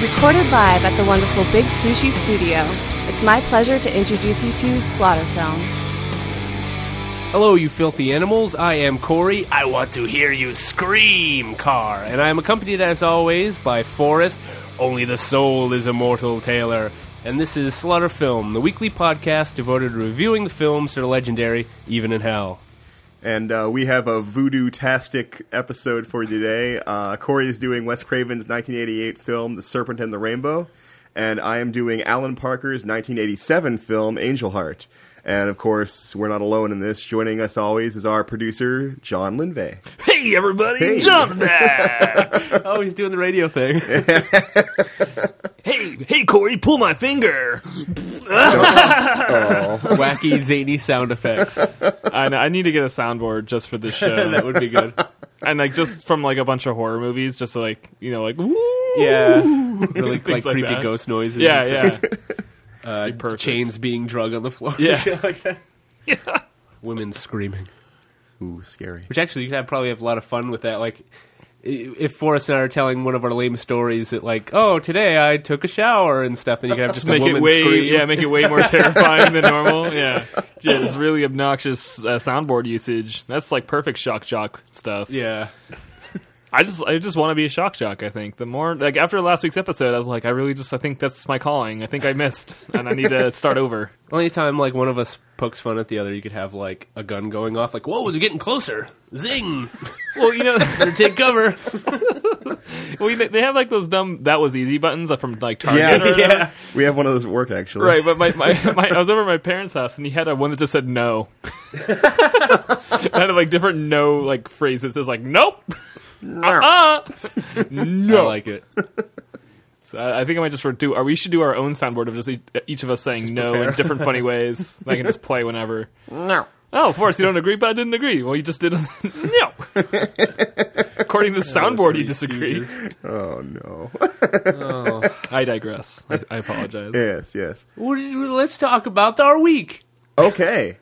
Recorded live at the wonderful Big Sushi Studio, it's my pleasure to introduce you to Slaughter Film. Hello, you filthy animals. I am Corey. I want to hear you scream, Carr. And I am accompanied, as always, by Forrest. Only the soul is immortal, Taylor. And this is Slaughter Film, the weekly podcast devoted to reviewing the films that are legendary, even in hell. And we have a voodoo-tastic episode for you today. Corey is doing Wes Craven's 1988 film, The Serpent and the Rainbow. And I am doing Alan Parker's 1987 film, Angel Heart. And, of course, we're not alone in this. Joining us always is our producer, John Linvey. Hey, everybody! Hey. John's back! Oh, he's doing the radio thing. Hey, Corey, pull my finger! Wacky, zany sound effects. I need to get a soundboard just for this show. That would be good. And, just from, a bunch of horror movies, just woo! Yeah. Really, Things like creepy that. ghost noises. Yeah. Perfect. Chains being drug on the floor. Yeah. Shit like that. Yeah. Women screaming. Ooh, scary. Which actually, you could probably have a lot of fun with that. Like, if Forrest and I are telling one of our lame stories that, today I took a shower and stuff, and you could have just a woman scream. Yeah, make it way more terrifying than normal. Yeah. Just really obnoxious soundboard usage. That's, perfect shock jock stuff. Yeah. I just want to be a shock jock, I think. The more, after last week's episode, I was like, I think that's my calling. I think I missed, and I need to start over. Only time, one of us pokes fun at the other, you could have, a gun going off, whoa, they're getting closer. Zing! Well, better take cover. Well, they have, those dumb "that was easy" buttons from, Target or Yeah. whatever. Yeah. We have one of those at work, actually. Right, but I was over at my parents' house, and he had one that just said no. It had, different no, phrases. It says, nope! No. I like it. So I think I might just we should do our own soundboard of just each of us saying no in different funny ways. I can just play whenever. No. Oh, of course, you don't agree, but I didn't agree. Well, you just did. No. According to the soundboard, you disagree. Oh, no. I digress. I apologize. Yes. Let's talk about our week. Okay.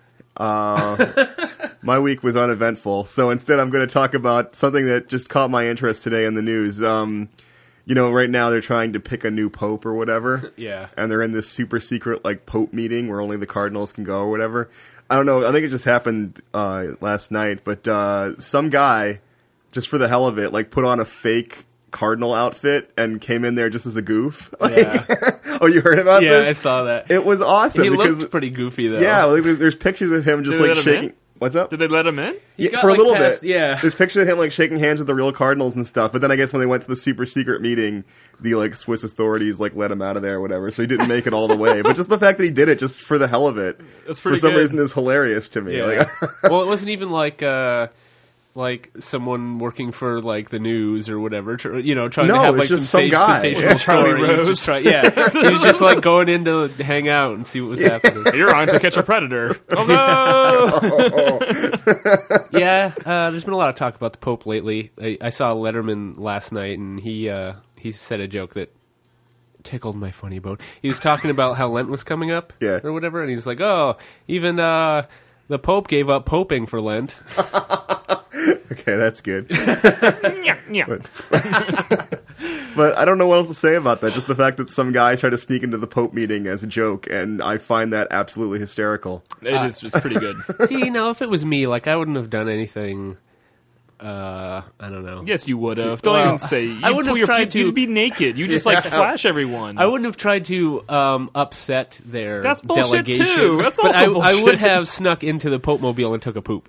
My week was uneventful, so instead I'm going to talk about something that just caught my interest today in the news. Right now they're trying to pick a new pope or whatever. Yeah. And they're in this super secret, pope meeting where only the cardinals can go or whatever. I don't know. I think it just happened last night, but some guy, just for the hell of it, put on a fake cardinal outfit and came in there just as a goof. Yeah. Oh, you heard about this? Yeah, I saw that. It was awesome. He because looked pretty goofy, though. yeah, there's pictures of him just Did they let him shaking. in? What's up? Did they let him in? got, for a little past- bit. yeah. There's pictures of him shaking hands with the real cardinals and stuff. But then I guess when they went to the super secret meeting, the Swiss authorities let him out of there or whatever. So he didn't make it all the way. But just the fact that he did it just for the hell of it, That's pretty for some good. reason, is hilarious to me. Yeah. Well, it wasn't even someone working for the news or whatever, trying No, to have it's some just some guy. sensational Yeah. Charlie story. He was Rose. just he was just going in to hang out and see what was happening. You're on to catch a predator. Oh no! Yeah, there's been a lot of talk about the Pope lately. I saw Letterman last night, and he said a joke that tickled my funny bone. He was talking about how Lent was coming up, Yeah. or whatever, and he's like, "Oh, even the Pope gave up poping for Lent." Okay, that's good. Yeah. But I don't know what else to say about that. Just the fact that some guy tried to sneak into the Pope meeting as a joke, and I find that absolutely hysterical. It is just pretty good. See, if it was me, I wouldn't have done anything. I don't know. Yes, you would have. Don't even say. I wouldn't have tried to- You'd be naked. You just flash everyone. I wouldn't have tried to upset their That's bullshit, delegation. too. That's but also I would bullshit. have snuck into the Pope mobile and took a poop.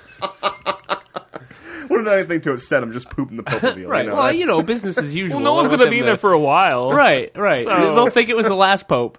Wouldn't have anything to upset him, just pooping the Pope-mobile. Right. That's- Business as usual. well, no one's I want going to them be there for a while. Right. So- They'll think it was the last Pope.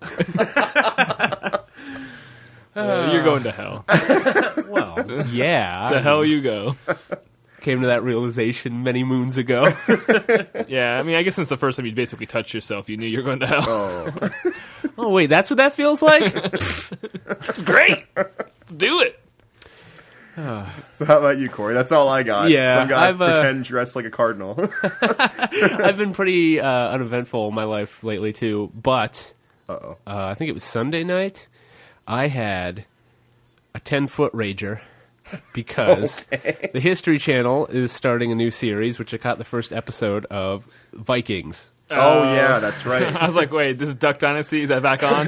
You're going to hell. Well, yeah. To hell you go. Came to that realization many moons ago. Yeah, I guess since the first time you basically touched yourself, you knew you were going to hell. Oh. Oh, wait, that's what that feels like? That's great. Let's do it. So how about you, Corey? That's all I got. Yeah, Some guy I've, pretend dressed like a cardinal. I've been pretty uneventful in my life lately, too. But Uh-oh. I think it was Sunday night. I had a 10-foot rager because the History Channel is starting a new series, which I caught the first episode of, Vikings. Oh yeah, that's right. I was like, wait, this is Duck Dynasty? Is that back on?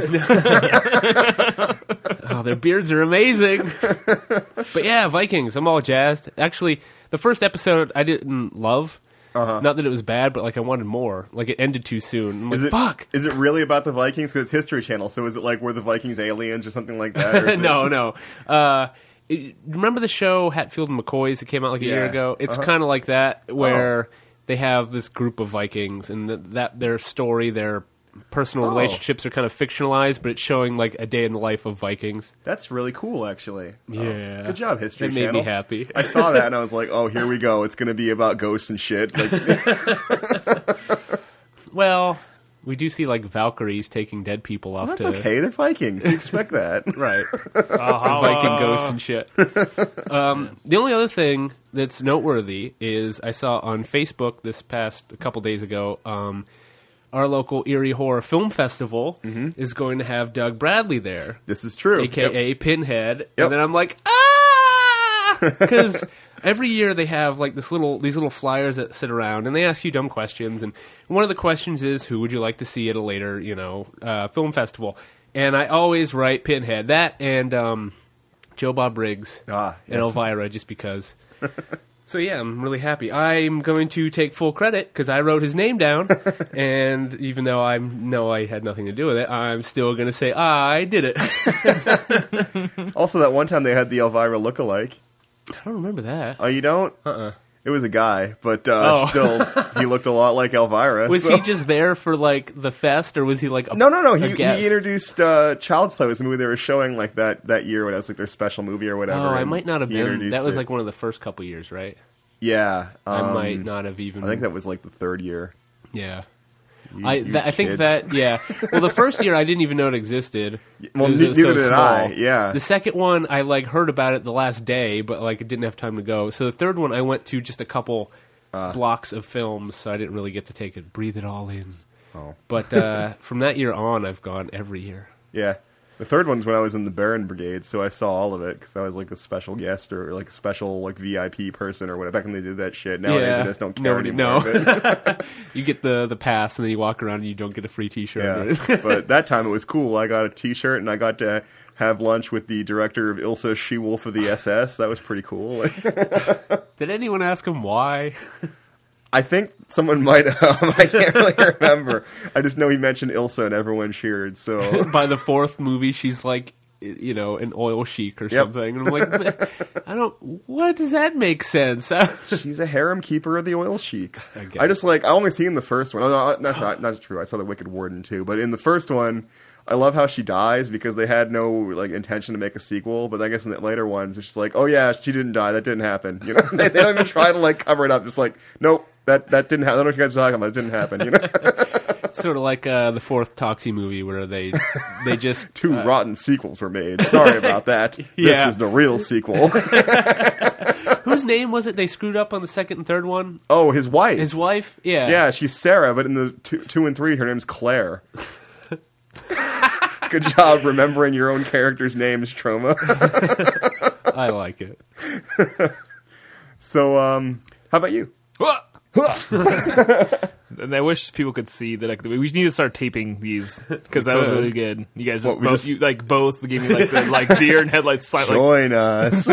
Oh, their beards are amazing. But yeah, Vikings. I'm all jazzed. Actually, the first episode I didn't love. Not that it was bad, but like I wanted more. Like it ended too soon. I'm like, fuck. Is it really about the Vikings? Because it's History Channel. So is it like were the Vikings aliens or something like that? Or is No. Remember the show Hatfield and McCoys that came out like a year ago? It's kind of like that, where they have this group of Vikings, and that their story, their personal relationships are kind of fictionalized, but it's showing like a day in the life of Vikings. That's really cool, actually. Yeah. Good job, History It Channel. made me happy. I saw that and I was like, oh, here we go. It's going to be about ghosts and shit. Like, Well, we do see like Valkyries taking dead people off that's to... okay. They're Vikings. You expect that. Right. Viking ghosts and shit. The only other thing that's noteworthy is I saw on Facebook this past a couple days ago, our local Erie Horror Film Festival is going to have Doug Bradley there. This is true. A.K.A. Pinhead. Yep. And then I'm like, ah! Because every year they have like these little flyers that sit around, and they ask you dumb questions. And one of the questions is, who would you like to see at a later, film festival? And I always write Pinhead. That and Joe Bob Briggs and Elvira, just because. So yeah, I'm really happy. I'm going to take full credit because I wrote his name down, and even though I know I had nothing to do with it, I'm still going to say I did it. Also, that one time they had the Elvira lookalike. I don't remember that. Oh, you don't? It was a guy, but still, he looked a lot like Elvira. Was he just there for like the fest, or was he like No. He guest? introduced Child's Play. Was the movie they were showing like that year when it was like their special movie or whatever. Oh, I and might not have he been. introduced That was it. like one of the first couple years, right? Yeah, I might not have even. I think that was like the third year. Yeah. You I think kids. that, yeah. Well, the first year I didn't even know it existed. Well, It was neither so did small. I, yeah. The second one, I like heard about it the last day, but like it didn't have time to go. So the third one, I went to just a couple blocks of films, so I didn't really get to breathe it all in. Oh. But from that year on, I've gone every year. Yeah. The third one's when I was in the Baron Brigade, so I saw all of it because I was like a special guest or like a special like VIP person or whatever. Back when they did that shit. Nowadays I just don't care anymore. No. You get the pass and then you walk around and you don't get a free T-shirt. Yeah. But that time it was cool. I got a T-shirt and I got to have lunch with the director of Ilsa She-Wolf of the SS. That was pretty cool. Did anyone ask him why? I think someone might have. I can't really remember. I just know he mentioned Ilsa and everyone cheered. So By the fourth movie, she's like, an oil chic or something. And I'm like, what does that make sense? she's a harem keeper of the oil sheiks. guess. I just I only seen the first one. Oh, no, that's not true. I saw the Wicked Warden too. But in the first one, I love how she dies because they had no like intention to make a sequel. But I guess in the later ones, it's just like, oh yeah, she didn't die. That didn't happen. They don't even try to like cover it up. Just like, nope, that didn't happen. I don't know what you guys are talking about. It didn't happen. It's sort of like the fourth Toxie movie where they just Two rotten sequels were made. Sorry about that. Yeah. This is the real sequel. whose name was it they screwed up on the second and third one? Oh, his wife. His wife? Yeah. Yeah, she's Sarah, but in the two and three, her name's Claire. Good job remembering your own character's names, Trauma. I like it. So, how about you? And I wish people could see that. We need to start taping these because that was really good. You guys just both gave me the deer and headlights. Join us.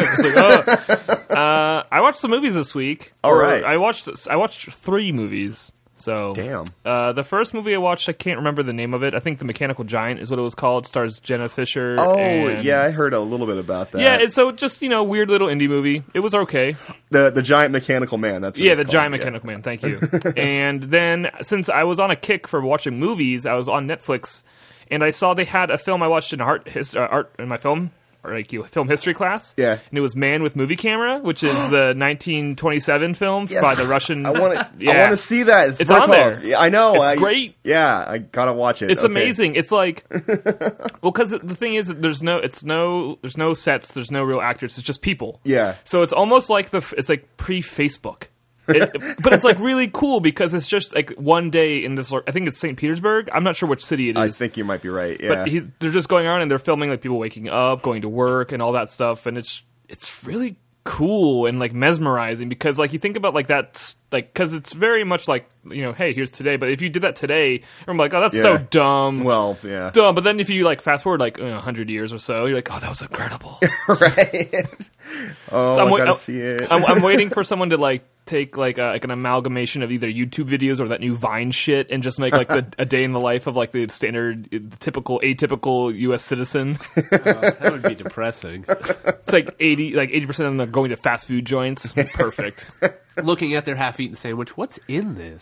I watched some movies this week. All right. I watched 3 movies. So Damn. The first movie I watched, I can't remember the name of it. I think The Mechanical Giant is what it was called. It stars Jenna Fisher. Oh, and yeah, I heard a little bit about that. yeah. It's just weird little indie movie. It was okay. The Giant Mechanical Man. That's what it's The called. Giant Mechanical Man. Thank you. And then since I was on a kick for watching movies, I was on Netflix, and I saw they had a film I watched in art in my film history class. Yeah. And it was Man with Movie Camera, which is the 1927 film by the Russian. I want to see that. It's on there. Yeah, I know. It's great. Yeah, I gotta watch it. It's Okay. amazing. It's like, well, because the thing is, that there's no sets, there's no real actors. It's just people. Yeah. So it's almost like it's like pre-Facebook. But it's like really cool because it's just like one day in this. I think it's St. Petersburg. I'm not sure which city it is. I think you might be right. Yeah. But they're just going around and they're filming like people waking up, going to work, and all that stuff. And it's really cool and like mesmerizing, because like you think about like that, like, because it's very much like, you know, hey, here's today, but if you did that today, I'm like, oh, that's so dumb. Well, yeah. Dumb. But then if you like fast forward like 100 years or so, you're like, oh, that was incredible. Right. Oh, So I gotta see it. I'm waiting for someone to like take like an amalgamation of either YouTube videos or that new Vine shit and just make like a day in the life of like the standard, the typical, atypical U.S. citizen. That would be depressing. It's like 80% of them are going to fast food joints. Perfect. Looking at their half-eaten sandwich, what's in this?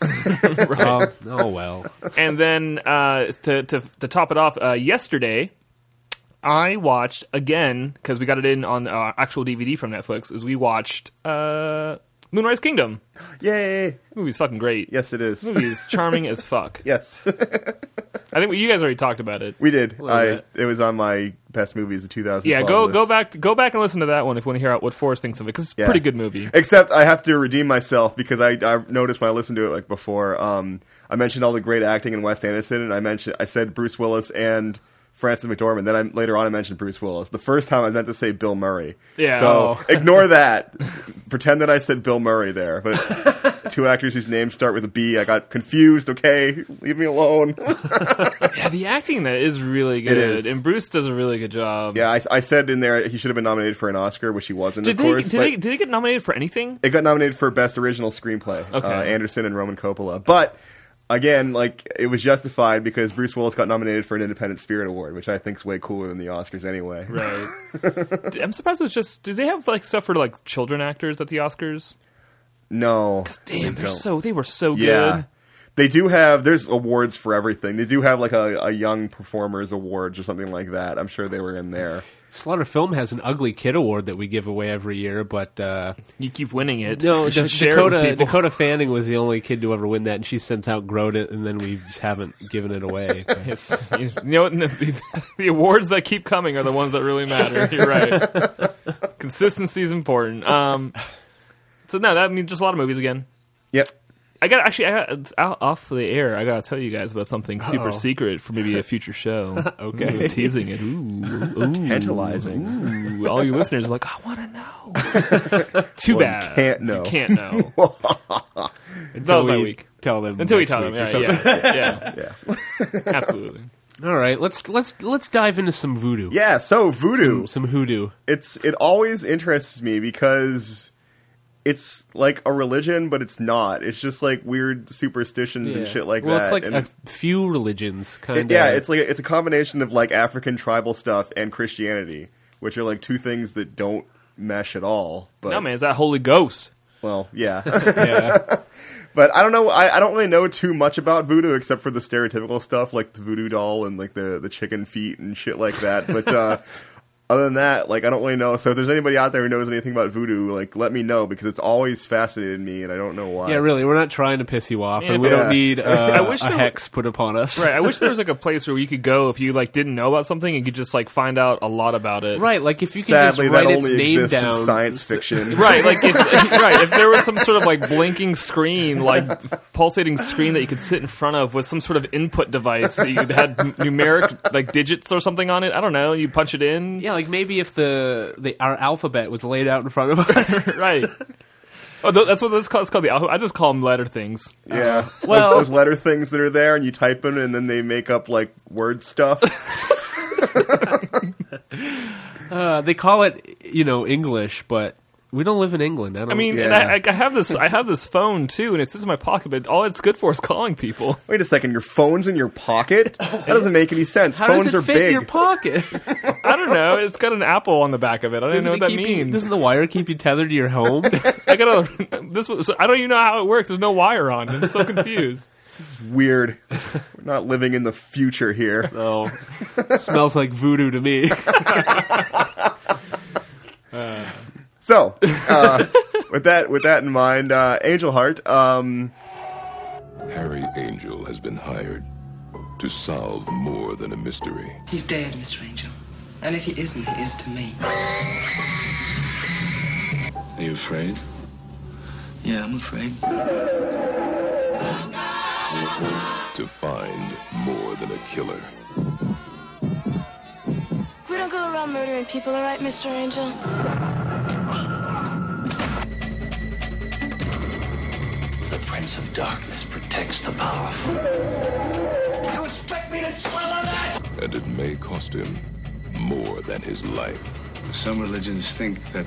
Oh well. And then to top it off, yesterday I watched again, because we got it in on actual DVD from Netflix, is we watched Moonrise Kingdom. Yay. The movie's fucking great. Yes, it is. The movie is charming as fuck. Yes. I think you guys already talked about it. We did. bit. It was on my best movies of 2012. Yeah, list. go back and listen to that one if you want to hear out what Forrest thinks of it, because it's a pretty good movie. Except I have to redeem myself because I noticed when I listened to it like before, I mentioned all the great acting in Wes Anderson, and I said Bruce Willis and Frances McDormand. Then later on I mentioned Bruce Willis. The first time I meant to say Bill Murray. Yeah. So ignore that. Pretend that I said Bill Murray there. But it's two actors whose names start with a B. I got confused. Okay, leave me alone. Yeah, the acting in that is really good. It is. And Bruce does a really good job. Yeah, I said in there he should have been nominated for an Oscar, which he wasn't, of course. Did they get nominated for anything? It got nominated for Best Original Screenplay. Okay. Anderson and Roman Coppola. But again, like, it was justified because Bruce Willis got nominated for an Independent Spirit Award, which I think is way cooler than the Oscars anyway. Right. I'm surprised it was just. Do they have like stuff for like children actors at the Oscars? No. Damn, they don't. they were so Yeah. good. They do have, there's awards for everything. They do have like a Young Performers Awards or something like that. I'm sure they were in there. Slaughter Film has an Ugly Kid Award that we give away every year, but You keep winning it. no, You should share it with people. Dakota Fanning was the only kid to ever win that, and she's since outgrown it, and then we just haven't given it away. Yes. You know what? The awards that keep coming are the ones that really matter. You're right. Consistency is important. So no, that means just a lot of movies again. Yep. It's off the air. I gotta tell you guys about something super secret for maybe a future show. Okay. Ooh, teasing it. Ooh, Tantalizing. ooh. All you listeners are like, I want to know. Too Well, bad. you can't know. You can't know. That was my week. Tell them Until we next tell them. week or Yeah, something. yeah. Absolutely. All right, let's dive into some voodoo. Yeah, so voodoo. Some hoodoo. It always interests me because it's like a religion, but it's not. It's just like weird superstitions and shit like well, that. it's like and a few religions, kind of. yeah, it's a combination of like African tribal stuff and Christianity, which are like two things that don't mesh at all. But No, man, it's that Holy Ghost. well, yeah. yeah. But I don't know. I don't really know too much about voodoo except for the stereotypical stuff like the voodoo doll and like the chicken feet and shit like that. But other than that, like, I don't really know. So if there's anybody out there who knows anything about voodoo, like, let me know because it's always fascinated me and I don't know why. Yeah, really, we're not trying to piss you off, Yeah, and we but- don't need wish a there hex put upon us. Right. I wish there was like a place where you could go if you like didn't know about something and could just like find out a lot about it. Right, like if you could Sadly, just write that its only name exists down. in science fiction. Right, like if there was some sort of like blinking screen, like pulsating screen that you could sit in front of with some sort of input device that you had numeric like digits or something on it. I don't know. You punch it in. Yeah, like maybe if our alphabet was laid out in front of us. Right. Oh, that's what it's called. It's called the alphabet. I just call them letter things. Yeah. Well- those letter things that are there and you type them and then they make up like word stuff. They call it, English, but we don't live in England. I mean, Yeah. and I have this phone too, and it sits in my pocket, but all it's good for is calling people. Wait a second, your phone's in your pocket? That doesn't make any sense. how Phones does it are fit big. in your pocket? I don't know. It's got an apple on the back of it. I don't even know what that means. Doesn't the wire keep you tethered to your home? I don't even know how it works. There's no wire on it. I'm so confused. It's weird. We're not living in the future here. No. Smells like voodoo to me. So, with that in mind, Angel Heart, Harry Angel has been hired to solve more than a mystery. He's dead, Mr. Angel. And if he isn't, he is to me. Are you afraid? Yeah, I'm afraid. To find more than a killer. We don't go around murdering people, all right, Mr. Angel? darkness protects the powerful. You expect me to swallow that? And it may cost him more than his life. Some religions think that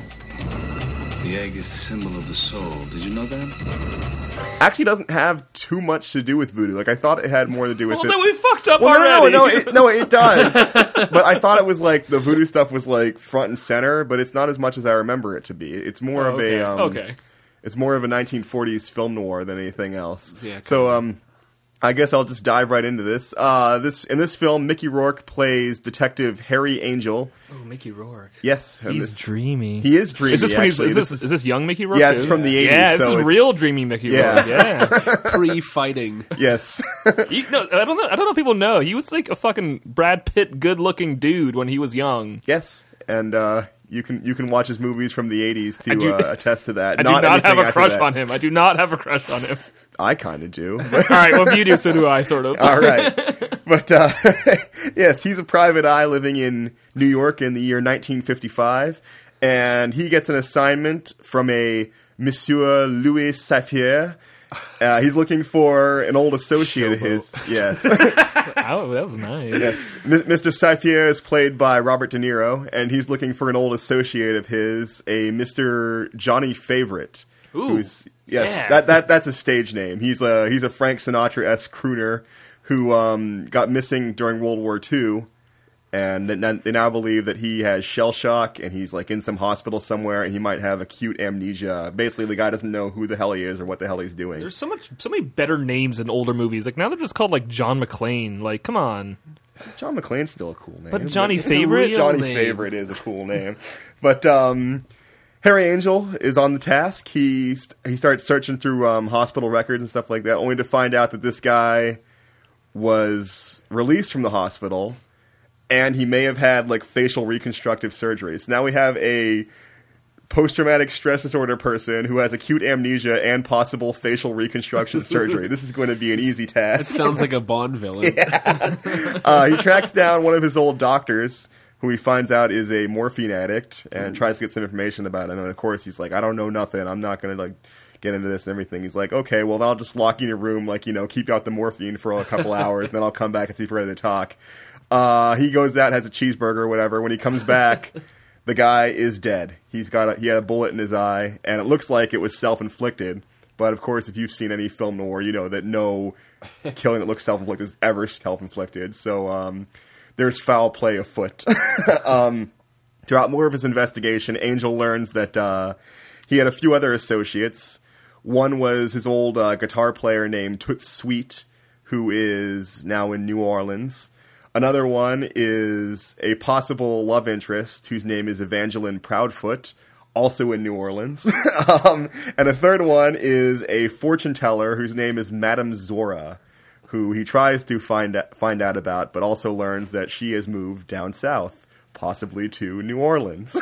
the egg is the symbol of the soul. Did you know that? Actually doesn't have too much to do with voodoo. Like, I thought it had more to do with Well, it. then we fucked up Well, already. no, it does. But I thought it was like the voodoo stuff was like front and center, but it's not as much as I remember it to be. It's more of a okay. It's more of a 1940s film noir than anything else. Yeah, so I guess I'll just dive right into this. In this film, Mickey Rourke plays Detective Harry Angel. Oh, Mickey Rourke. Yes, He's dreamy. He is dreamy. Is this actually. is this young Mickey Rourke? Yeah, too? it's from the 80s. Yeah, this so is real dreamy Mickey Rourke. Yeah. Pre-fighting. Yes. No, I don't know if people know. He was like a fucking Brad Pitt good-looking dude when he was young. Yes, and you can watch his movies from the 80s to attest to that. I do not have anything a after crush that. on him. I do not have a crush on him. I kind of do. All right, well, if you do, so do I, sort of. All right. But, yes, he's a private eye living in New York in the year 1955, and he gets an assignment from a Monsieur Louis Saffier. He's looking for an old associate of his. Yes. Oh, that was nice. Yes. Mr. Saffier is played by Robert De Niro, and he's looking for an old associate of his, a Mr. Johnny Favorite. Ooh, Yes, yeah. that's a stage name. He's a Frank Sinatra-esque crooner who got missing during World War II, and they now believe that he has shell shock, and he's like in some hospital somewhere, and he might have acute amnesia. Basically, the guy doesn't know who the hell he is or what the hell he's doing. There's so many better names in older movies. Like now they're just called like John McClane. Like, come on. John McClane's still a cool name. But Johnny It's Favorite? Johnny name. Favorite is a cool name. But Harry Angel is on the task. He starts searching through hospital records and stuff like that, only to find out that this guy was released from the hospital, and he may have had like facial reconstructive surgery. So now we have a post-traumatic stress disorder person who has acute amnesia and possible facial reconstruction surgery. This is going to be an easy That task. sounds like a Bond villain. He tracks down one of his old doctors, who he finds out is a morphine addict, and tries to get some information about him. And of course, he's like, "I don't know nothing. I'm not going to like get into this and everything." He's like, "Okay, well, then I'll just lock you in your room, like, you know, keep you out the morphine for a couple hours, and then I'll come back and see if you're ready to talk." He goes out, has a cheeseburger or whatever. When he comes back, the guy is dead. He had a bullet in his eye, and it looks like it was self-inflicted. But of course, if you've seen any film noir, you know that no killing that looks self-inflicted is ever self-inflicted. So there's foul play afoot. Throughout more of his investigation, Angel learns that he had a few other associates. One was his old guitar player named Toots Sweet, who is now in New Orleans. Another one is a possible love interest whose name is Evangeline Proudfoot, also in New Orleans. And a third one is a fortune teller whose name is Madame Zora, who he tries to find out about, but also learns that she has moved down south, possibly to New Orleans.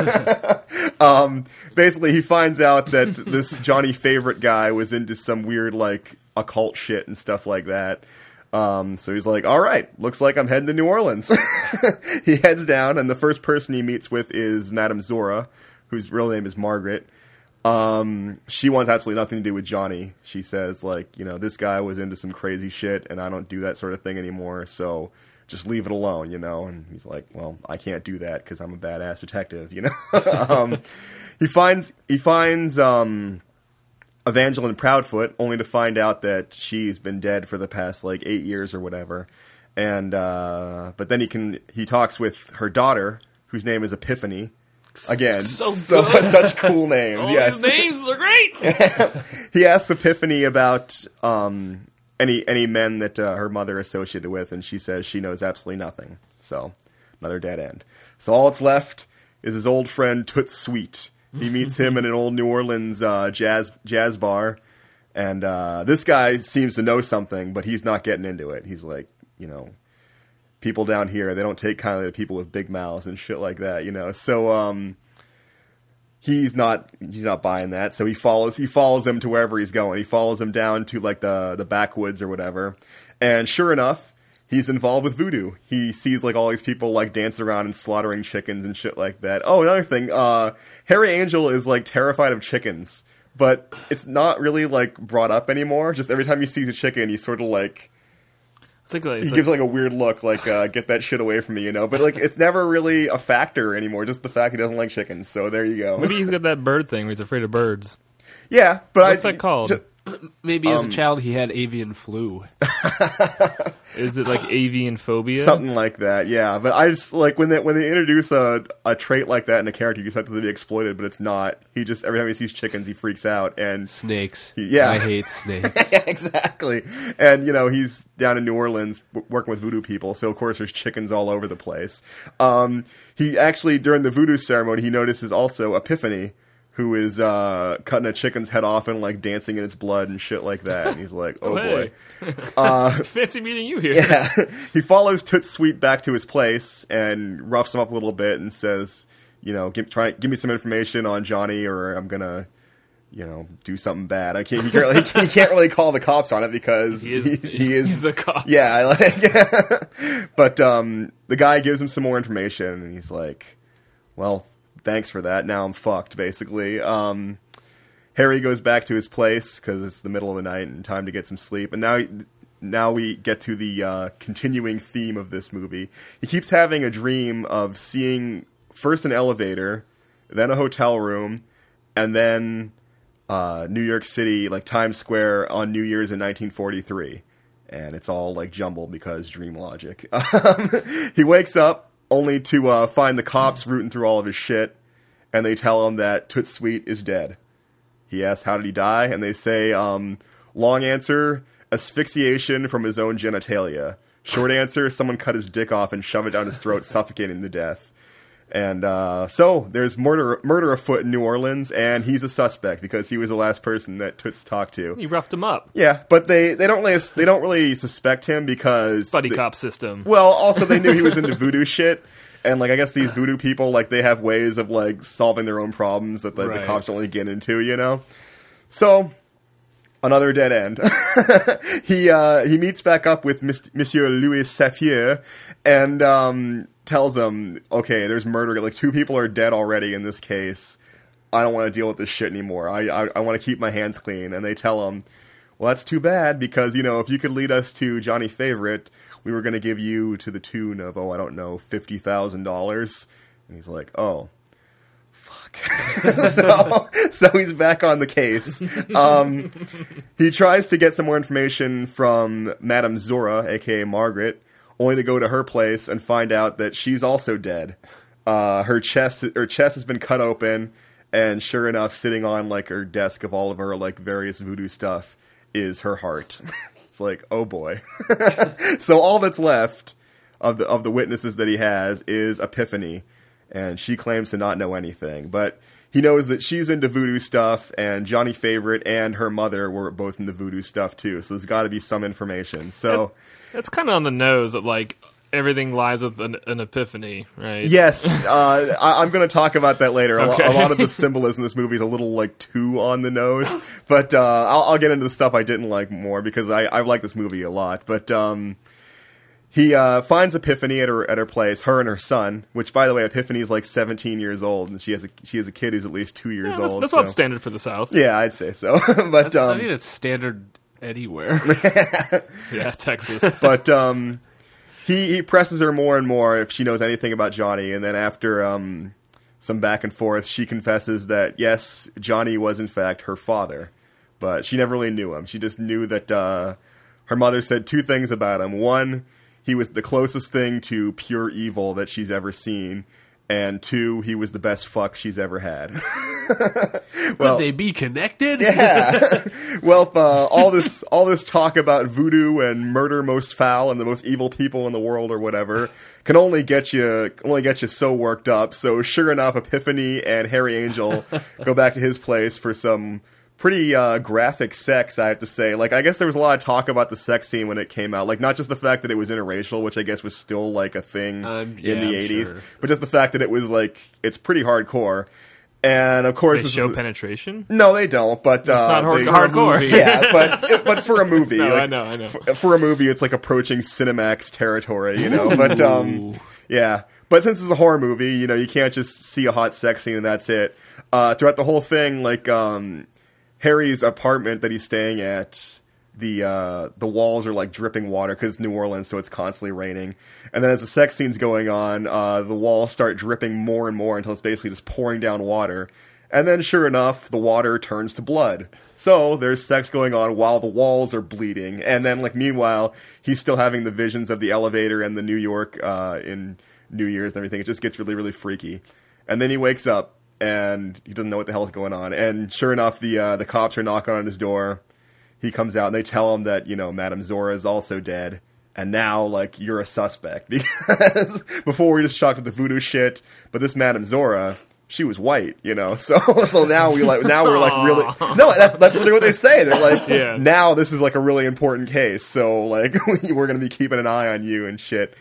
Basically, he finds out that this Johnny Favorite guy was into some weird, like, occult shit and stuff like that. So he's like, all right, looks like I'm heading to New Orleans. He heads down, and the first person he meets with is Madame Zora, whose real name is Margaret. She wants absolutely nothing to do with Johnny. She says, like, you know, this guy was into some crazy shit, and I don't do that sort of thing anymore, so just leave it alone, you know? And he's like, well, I can't do that because I'm a badass detective, you know? He finds Evangeline Proudfoot, only to find out that she's been dead for the past, like, 8 years or whatever. And, but then he talks with her daughter, whose name is Epiphany. Again, such cool names. All yes, these names are great. He asks Epiphany about any men that her mother associated with, and she says she knows absolutely nothing. So, another dead end. So all that's left is his old friend Toots Sweet. He meets him in an old New Orleans jazz bar, and this guy seems to know something, but he's not getting into it. He's like, you know, people down here, they don't take kindly to people with big mouths and shit like that, you know. So he's not buying that. So he follows him to wherever he's going. He follows him down to like the backwoods or whatever. And sure enough, he's involved with voodoo. He sees like all these people like dancing around and slaughtering chickens and shit like that. Oh, another thing, Harry Angel is like terrified of chickens but it's not really like brought up anymore. Just every time he sees a chicken, he sort of like he gives like a weird look, like get that shit away from me, you know. But like it's never really a factor anymore. Just the fact he doesn't like chickens. So there you go. Maybe he's got that bird thing where he's afraid of birds. Yeah, but what's that called? Maybe as a child he had avian flu. Is it like avian phobia? Something like that, yeah. But I just like when they introduce a trait like that in a character, you expect it to be exploited, but it's not. He just every time he sees chickens, he freaks out and snakes. I hate snakes. Yeah, exactly. And you know he's down in New Orleans working with voodoo people, so of course there's chickens all over the place. He actually during the voodoo ceremony he notices also Epiphany, who is cutting a chicken's head off and like dancing in its blood and shit like that. And he's like, oh boy. Fancy meeting you here. Yeah. He follows Toots Sweet back to his place and roughs him up a little bit and says, you know, give me some information on Johnny or I'm going to, you know, do something bad. He can't really call the cops on it because he is he's the cops. Yeah. But the guy gives him some more information and he's like, well, thanks for that. Now I'm fucked, basically. Harry goes back to his place because it's the middle of the night and time to get some sleep. And now we get to the continuing theme of this movie. He keeps having a dream of seeing first an elevator, then a hotel room, and then New York City, like Times Square on New Year's in 1943. And it's all like jumbled because dream logic. He wakes up only to find the cops rooting through all of his shit, and they tell him that Toots Sweet is dead. He asks, how did he die? And they say, long answer, asphyxiation from his own genitalia. Short answer, someone cut his dick off and shoved it down his throat, suffocating to death. And so there's murder afoot in New Orleans, and he's a suspect because he was the last person that Toots talked to. He roughed him up. Yeah, but they don't really suspect him because buddy cop system. Well, also they knew he was into voodoo shit, and like I guess these voodoo people like they have ways of like solving their own problems that the cops don't really get into, you know. So another dead end. He meets back up with Monsieur Louis Saphir and tells him, okay, there's murder. Like 2 people are dead already in this case. I don't want to deal with this shit anymore. I want to keep my hands clean. And they tell him, well, that's too bad because, you know, if you could lead us to Johnny Favorite, we were going to give you to the tune of, I don't know, $50,000. And he's like, oh, fuck. so he's back on the case. He tries to get some more information from Madame Zora, a.k.a. Margaret, only to go to her place and find out that she's also dead. Her chest has been cut open, and sure enough, sitting on like her desk of all of her like various voodoo stuff is her heart. It's like, oh boy. So all that's left of the witnesses that he has is Epiphany, and she claims to not know anything, but he knows that she's into voodoo stuff, and Johnny Favorite and her mother were both into voodoo stuff too. So there's got to be some information. So it's kind of on the nose that like everything lies with an epiphany, right? Yes, I'm going to talk about that later. Okay. A lot of the symbolism in this movie is a little like too on the nose, but I'll get into the stuff I didn't like more because I like this movie a lot. But he finds Epiphany at her place, her and her son. Which, by the way, Epiphany is like 17 years old, and she has a kid who's at least 2 years old. That's not standard for the South. Yeah, I'd say so. But I think it's standard anywhere. Yeah, Texas. But he presses her more and more if she knows anything about Johnny, and then after some back and forth, she confesses that yes, Johnny was in fact her father, but she never really knew him. She just knew that her mother said 2 things about him. One, he was the closest thing to pure evil that she's ever seen. And 2, he was the best fuck she's ever had. Well, would they be connected? Yeah. Well, all this talk about voodoo and murder most foul and the most evil people in the world or whatever can only get you so worked up. So sure enough, Epiphany and Harry Angel go back to his place for some pretty graphic sex, I have to say. Like, I guess there was a lot of talk about the sex scene when it came out. Like, not just the fact that it was interracial, which I guess was still, like, a thing in the 80s, sure. But just the fact that it was, like, it's pretty hardcore. And, of course... They show penetration? No, they don't, but... It's not hardcore. Yeah, but for a movie... No, like, I know. For a movie, it's, like, approaching Cinemax territory, you know? But, yeah. But since it's a horror movie, you know, you can't just see a hot sex scene and that's it. Throughout the whole thing, like... Harry's apartment that he's staying at, the walls are like dripping water because it's New Orleans, so it's constantly raining. And then as the sex scene's going on, the walls start dripping more and more until it's basically just pouring down water. And then, sure enough, the water turns to blood. So there's sex going on while the walls are bleeding. And then, like, meanwhile, he's still having the visions of the elevator and the New York in New Year's and everything. It just gets really, really freaky. And then he wakes up and he doesn't know what the hell's going on. And sure enough, the cops are knocking on his door. He comes out and they tell him that, Madame Zora is also dead. And now, like, you're a suspect. Because before we were just shocked at the voodoo shit. But this Madame Zora, she was white, So now we're like really... No, that's literally what they say. They're like, Now this is like a really important case. So, like, we're going to be keeping an eye on you and shit.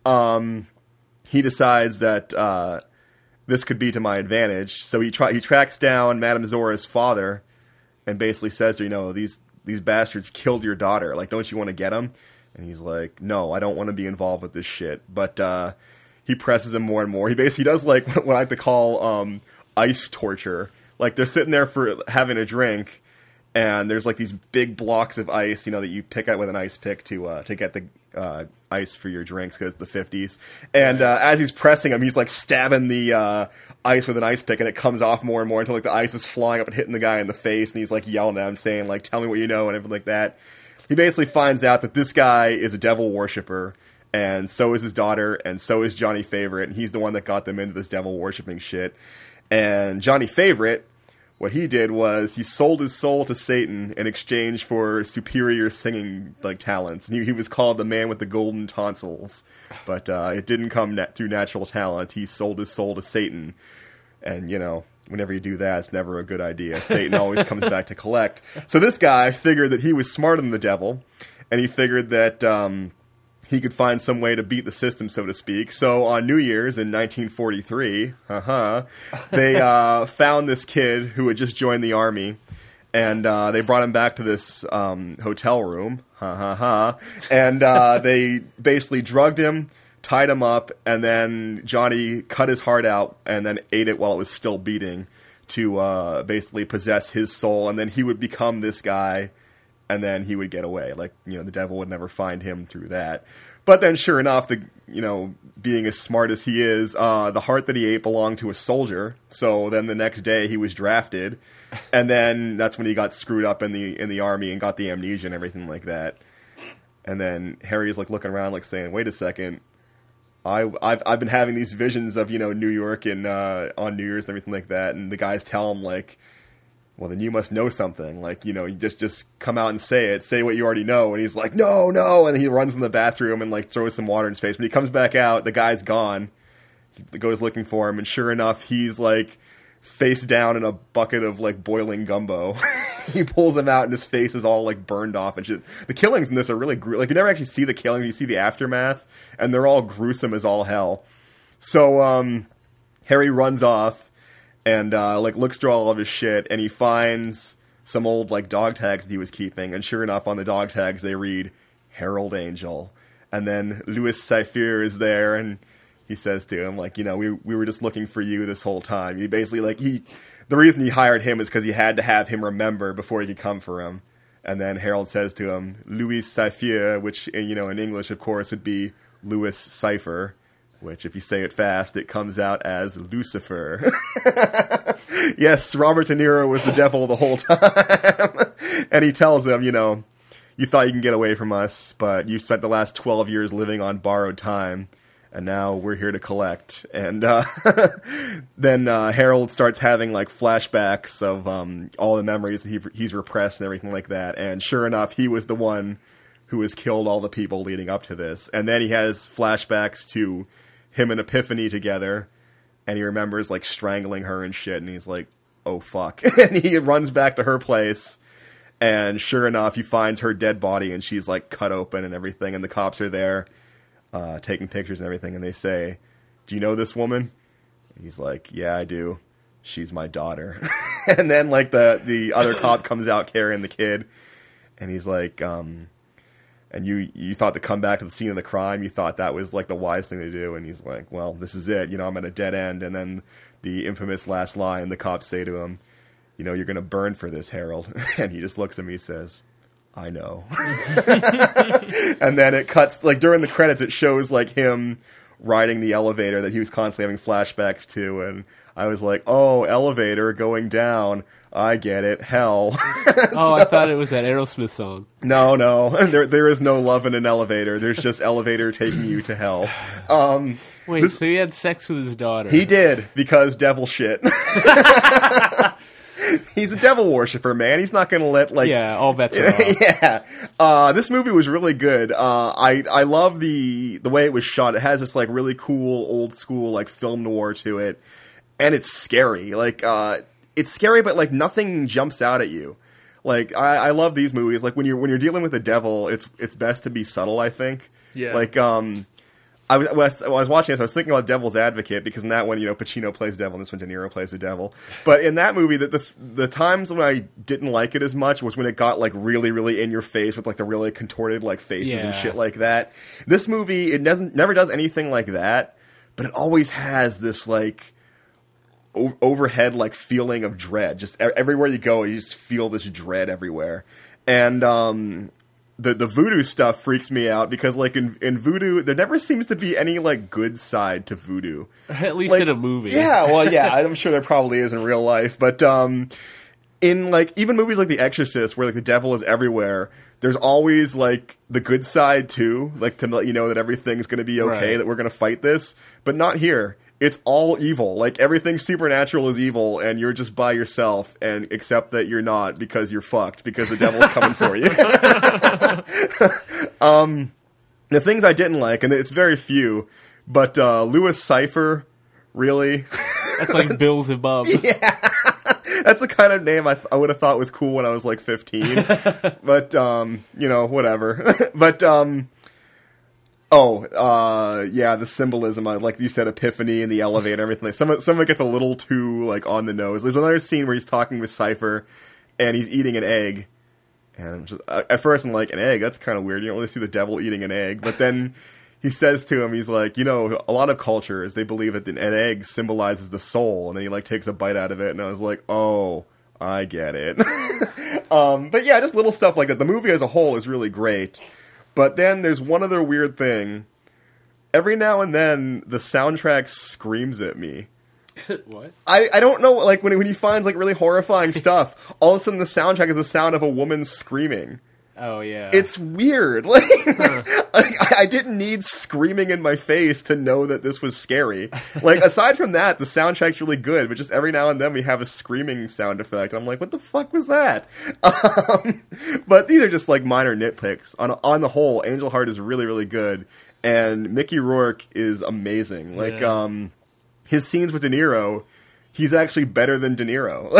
He decides that this could be to my advantage. So he tracks down Madame Zora's father and basically says to her, these bastards killed your daughter. Like, don't you want to get them? And he's like, no, I don't want to be involved with this shit. But he presses him more and more. He basically does like what I like to call ice torture. Like, they're sitting there for having a drink, and there's like these big blocks of ice, that you pick out with an ice pick to get the ice for your drinks because it's the 50s. And as he's pressing him, he's like stabbing the ice with an ice pick, and it comes off more and more until like the ice is flying up and hitting the guy in the face, and he's like yelling at him, saying like, "Tell me what you know," and everything like that. He basically finds out that this guy is a devil worshiper, and so is his daughter, and so is Johnny Favorite, and he's the one that got them into this devil worshipping shit. And Johnny Favorite, what he did was he sold his soul to Satan in exchange for superior singing like talents. And he was called the man with the golden tonsils, but it didn't come through natural talent. He sold his soul to Satan, and whenever you do that, it's never a good idea. Satan always comes back to collect. So this guy figured that he was smarter than the devil, and he figured that he could find some way to beat the system, so to speak. So on New Year's in 1943, they found this kid who had just joined the army, and they brought him back to this hotel room, and they basically drugged him, tied him up, and then Johnny cut his heart out and then ate it while it was still beating to basically possess his soul, and then he would become this guy, and then he would get away. Like, the devil would never find him through that. But then, sure enough, being as smart as he is, the heart that he ate belonged to a soldier. So then the next day he was drafted, and then that's when he got screwed up in the army and got the amnesia and everything like that. And then Harry's like looking around, like saying, "Wait a second, I've been having these visions of New York and on New Year's and everything like that." And the guys tell him like, "Well, then you must know something. Like, you just come out and say what you already know." And he's like, "No, no." And he runs in the bathroom and like throws some water in his face. When he comes back out, the guy's gone. He goes looking for him, and sure enough, he's like face down in a bucket of like boiling gumbo. He pulls him out, and his face is all like burned off and shit. The killings in this are really like you never actually see the killings. You see the aftermath, and they're all gruesome as all hell. So Harry runs off and like looks through all of his shit, and he finds some old like dog tags that he was keeping, and sure enough, on the dog tags they read Harold Angel, and then Louis Cyphre is there, and he says to him like, we were just looking for you this whole time. He basically like the reason he hired him is because he had to have him remember before he could come for him. And then Harold says to him, Louis Cyphre, which in English of course would be Louis Cypher, which if you say it fast, it comes out as Lucifer. Yes, Robert De Niro was the devil the whole time. And he tells him, you thought you can get away from us, but you spent the last 12 years living on borrowed time, and now we're here to collect. And then Harold starts having like flashbacks of all the memories that he's repressed and everything like that. And sure enough, he was the one who has killed all the people leading up to this. And then he has flashbacks to him and Epiphany together, and he remembers like strangling her and shit, and he's like, oh fuck. And he runs back to her place, and sure enough, he finds her dead body, and she's like cut open and everything, and the cops are there taking pictures and everything, and they say, do you know this woman? And he's like, yeah, I do. She's my daughter. And then like the other cop comes out carrying the kid, and he's like, and you thought to come back to the scene of the crime, you thought that was like the wise thing to do, and he's like, well, this is it, I'm at a dead end. And then the infamous last line the cops say to him, you're going to burn for this, Harold. And he just looks at me and says, I know. And then it cuts, like, during the credits, it shows, like, him riding the elevator that he was constantly having flashbacks to, and I was like, oh, elevator going down. I get it. Hell. Oh, I thought it was that Aerosmith song. No. There is no love in an elevator. There's just elevator taking you to hell. Wait, so he had sex with his daughter? He did, because devil shit. He's a devil worshiper, man. He's not going to let, like... Yeah, all bets are off. Yeah. This movie was really good. I love the way it was shot. It has this, like, really cool, old school, like, film noir to it. And it's scary. Like, it's scary, but, like, nothing jumps out at you. Like, I love these movies. Like, when you're dealing with the devil, it's best to be subtle, I think. Yeah. Like, when I was watching this, I was thinking about Devil's Advocate, because in that one, Pacino plays the devil, and this one De Niro plays the devil. But in that movie, the times when I didn't like it as much was when it got, like, really, really in your face with, like, the really contorted, like, faces and shit like that. This movie, it never does anything like that, but it always has this, like, overhead, like, feeling of dread. Just everywhere you go, you just feel this dread everywhere. And, The voodoo stuff freaks me out because, like, in voodoo, there never seems to be any, like, good side to voodoo. At least like, in a movie. Yeah, well, yeah, I'm sure there probably is in real life. But in, like, even movies like The Exorcist, where, like, the devil is everywhere, there's always, like, the good side, too. Like, to let you know that everything's going to be okay, that we're going to fight this. But not here. It's all evil. Like, everything supernatural is evil, and you're just by yourself, and except that you're not, because you're fucked, because the devil's coming for you. The things I didn't like, and it's very few, but Louis Cypher, really? That's like Beelzebub. Yeah. That's the kind of name I would have thought was cool when I was, like, 15. But, whatever. But, the symbolism, like you said, Epiphany and the elevator, everything. Some of it gets a little too, like, on the nose. There's another scene where he's talking with Cypher, and he's eating an egg. And I'm just, at first I'm like, an egg? That's kind of weird. You don't really see the devil eating an egg. But then he says to him, he's like, a lot of cultures, they believe that an egg symbolizes the soul. And then he, like, takes a bite out of it. And I was like, oh, I get it. But yeah, just little stuff like that. The movie as a whole is really great. But then there's one other weird thing. Every now and then, the soundtrack screams at me. What? I don't know, like, when he finds, like, really horrifying stuff, all of a sudden the soundtrack is the sound of a woman screaming. Oh, yeah. It's weird. Like, I didn't need screaming in my face to know that this was scary. Like, aside from that, the soundtrack's really good, but just every now and then we have a screaming sound effect. I'm like, what the fuck was that? But these are just, like, minor nitpicks. On the whole, Angel Heart is really, really good, and Mickey Rourke is amazing. Like, his scenes with De Niro, he's actually better than De Niro.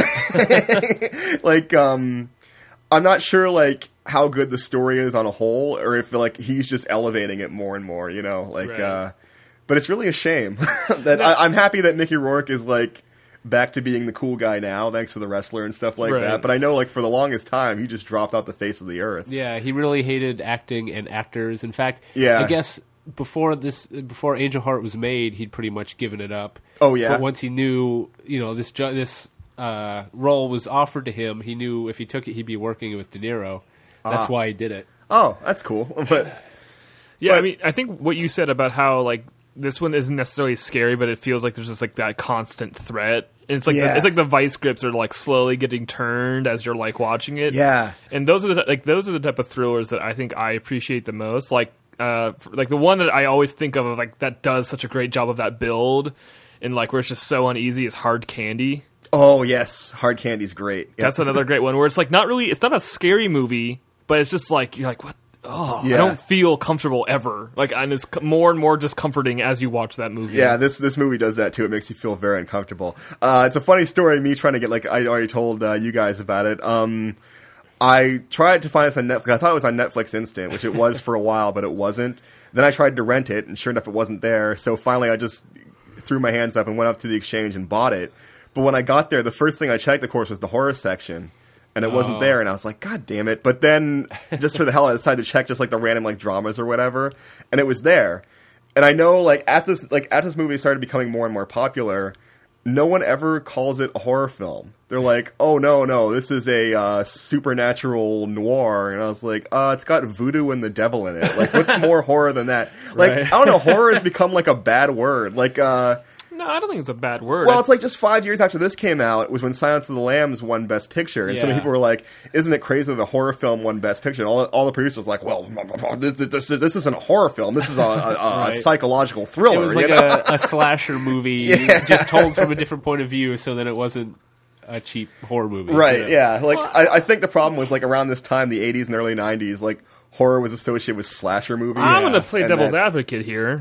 Like, I'm not sure, like, how good the story is on a whole, or if, like, he's just elevating it more and more, like, right. But it's really a shame that I'm happy that Mickey Rourke is, like, back to being the cool guy now, thanks to The Wrestler and stuff like that. But I know, like, for the longest time, he just dropped off the face of the earth. Yeah, he really hated acting and actors. In fact, Yeah. I guess before Angel Heart was made, he'd pretty much given it up. Oh, yeah? But once he knew, this role was offered to him, he knew if he took it, he'd be working with De Niro. That's why he did it. Oh, that's cool. But I mean, I think what you said about how, like, this one isn't necessarily scary, but it feels like there's just, like, that constant threat. And it's like it's like the vice grips are, like, slowly getting turned as you're, like, watching it. Yeah. And those are the type of thrillers that I think I appreciate the most. Like the one that I always think of, like, that does such a great job of that build, and, like, where it's just so uneasy is Hard Candy. Oh, yes. Hard Candy's great. Yep. That's another great one where it's, like, it's not a scary movie, but it's just like, you're like, what? Oh, yeah. I don't feel comfortable ever. Like, and it's more and more discomforting as you watch that movie. Yeah, this movie does that too. It makes you feel very uncomfortable. It's a funny story, me trying to get, like, I already told you guys about it. I tried to find this on Netflix. I thought it was on Netflix Instant, which it was for a while, but it wasn't. Then I tried to rent it, and sure enough, it wasn't there. So finally, I just threw my hands up and went up to the exchange and bought it. But when I got there, the first thing I checked, of course, was the horror section. And it wasn't there, and I was like, God damn it. But then, just for the hell, I decided to check just, like, the random, like, dramas or whatever, and it was there. And I know, like, as this movie started becoming more and more popular, no one ever calls it a horror film. They're like, oh, no, this is a supernatural noir. And I was like, it's got voodoo and the devil in it. Like, what's more horror than that? Like, Right. I don't know, horror has become like a bad word. Like, No, I don't think it's a bad word. well, it's like just 5 years after this came out, it was when Silence of the Lambs won Best Picture. And some Yeah. people were like, isn't it crazy that the horror film won Best Picture? And all the producers were like, well, this isn't a horror film. This is a psychological It thriller. was like you know? a slasher movie, Yeah. just told from a different point of view, so that it wasn't a cheap horror movie. Right, you know? yeah. Like, I think the problem was, like, around this time, the 80s and early 90s, like, horror was associated with slasher movies. I'm going to play And devil's that's- advocate here.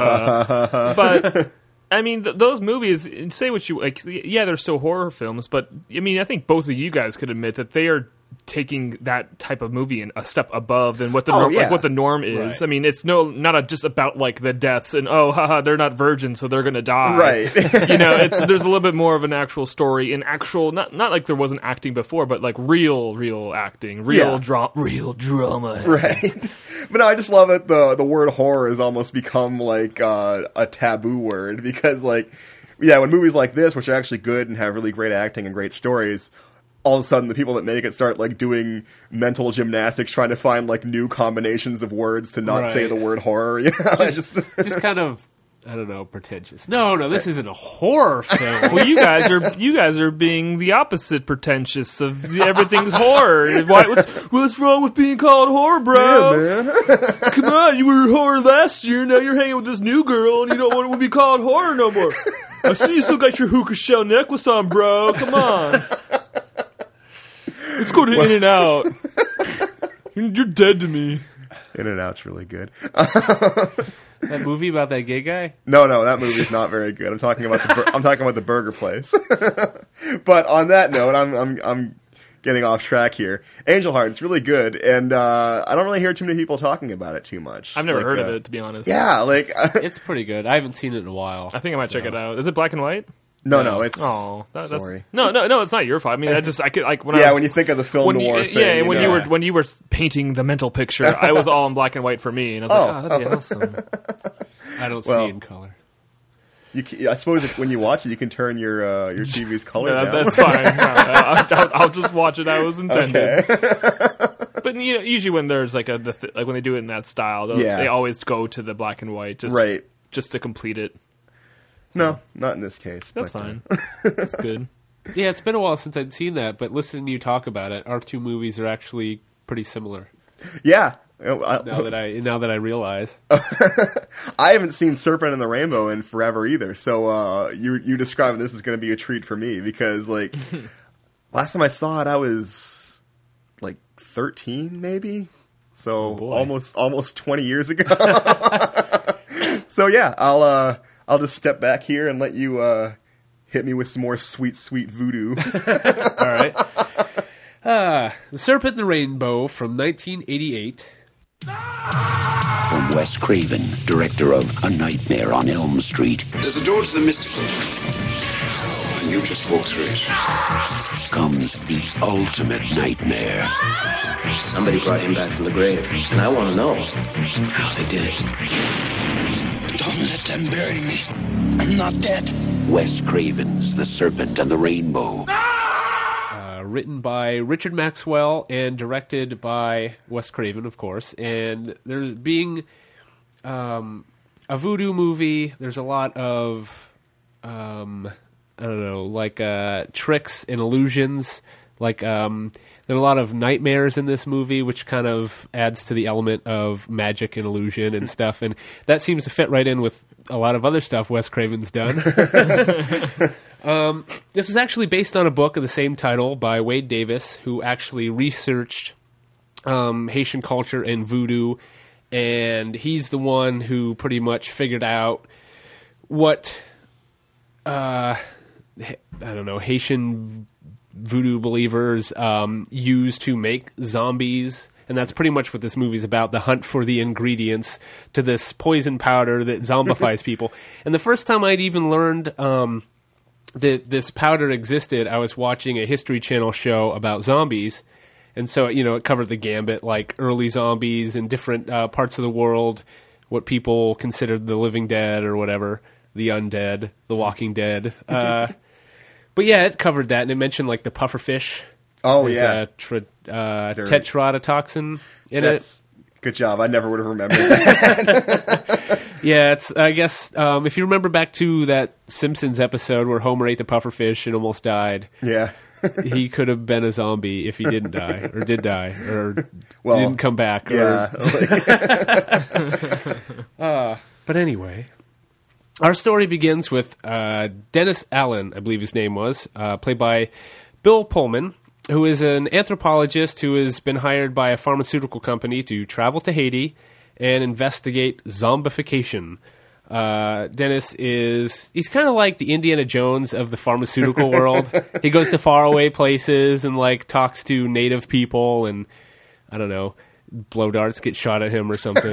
But, I mean, those movies, say what you like, yeah, they're still horror films, but, I mean, I think both of you guys could admit that they are taking that type of movie in a step above than what the norm, yeah. like what the norm is. Right. I mean, it's not just about like the deaths and they're not virgins, so they're gonna die. Right. There's a little bit more of an actual story and actual not like there wasn't acting before, but like real acting, real drama. Right. But no, I just love that the word horror has almost become like a taboo word because, like, yeah, when movies like this, which are actually good and have really great acting and great stories, all of a sudden the people that make it start like doing mental gymnastics trying to find like new combinations of words to not say Right. the word horror. You know? Just kind of, I don't know, pretentious. No, this isn't a horror film. Well, you guys are being the opposite pretentious of everything's horror. What's wrong with being called horror, bro? Yeah, man. Come on, you were horror last year. Now you're hanging with this new girl, and you don't want to be called horror no more. I see you still got your hookah shell necklace on, bro. Come on, let's go to In-N-Out. You're dead to me. In-N-Out's really good. That movie about that gay guy? No, that movie's not very good. I'm talking about the burger place. But on that note, I'm getting off track here. Angel Heart, it's really good, and I don't really hear too many people talking about it too much. I've never heard of it, to be honest. Yeah, like It's pretty good. I haven't seen it in a while. I think I might check it out. Is it black and white? no, it's That's sorry. no, it's not your fault. I mean, I could like when I Yeah, was, when you think of the film noir thing, yeah, and know. when you were painting the mental picture, I was all in black and white for me, and I was like, that'd be awesome. I don't Well, see in color. I suppose when you watch it, you can turn your TV's color Yeah, down. that's fine. No, I'll just watch it. I was intended. But usually when there's like like when they do it in that style, they always go to the black and white, just to complete it. No, not in this case. That's but, fine. That's good. Yeah, it's been a while since I'd seen that, but listening to you talk about it, our two movies are actually pretty similar. Yeah. Now that I realize, I haven't seen Serpent and the Rainbow in forever either. So you describing this is going to be a treat for me because like last time I saw it, I was like 13 maybe. So almost 20 years ago. So yeah, I'll just step back here and let you hit me with some more sweet voodoo. all right. The Serpent and the Rainbow from 1988. From Wes Craven, director of A Nightmare on Elm Street, There's a door to the mystical. And you just walk through it. comes the ultimate nightmare. Somebody brought him back from the grave, and I want to know How they did it. Don't let them bury me. I'm not dead. Wes Craven's The Serpent and the Rainbow. Written by Richard Maxwell and directed by Wes Craven, of course. And there's being a voodoo movie, there's a lot of, I don't know, like tricks and illusions. Like there are a lot of nightmares in this movie, which kind of adds to the element of magic and illusion and stuff. And that seems to fit right in with a lot of other stuff Wes Craven's done. This was actually based on a book of the same title by Wade Davis, who actually researched Haitian culture and voodoo, and he's the one who pretty much figured out what I don't know, Haitian voodoo believers use to make zombies. And that's pretty much what this movie's about, the hunt for the ingredients to this poison powder that zombifies people. And the first time I'd even learned that this powder existed, I was watching a History Channel show about zombies. And so, it covered the gambit, like early zombies in different parts of the world, what people considered the living dead or whatever. the undead, the Walking Dead. But yeah, it covered that, and it mentioned like the pufferfish. Oh, There's yeah. Tetrodotoxin in it. Good job. I never would have remembered that. Yeah, it's. I guess if you remember back to that Simpsons episode where Homer ate the pufferfish and almost died, Yeah. he could have been a zombie if he didn't die, or did die, or Well, didn't come back. Yeah. But anyway, our story begins with Dennis Allen, I believe his name was, played by Bill Pullman, who is an anthropologist who has been hired by a pharmaceutical company to travel to Haiti and investigate zombification. Dennis he's kind of like the Indiana Jones of the pharmaceutical world. He goes to faraway places and like talks to native people, and I don't know, blow darts get shot at him or something.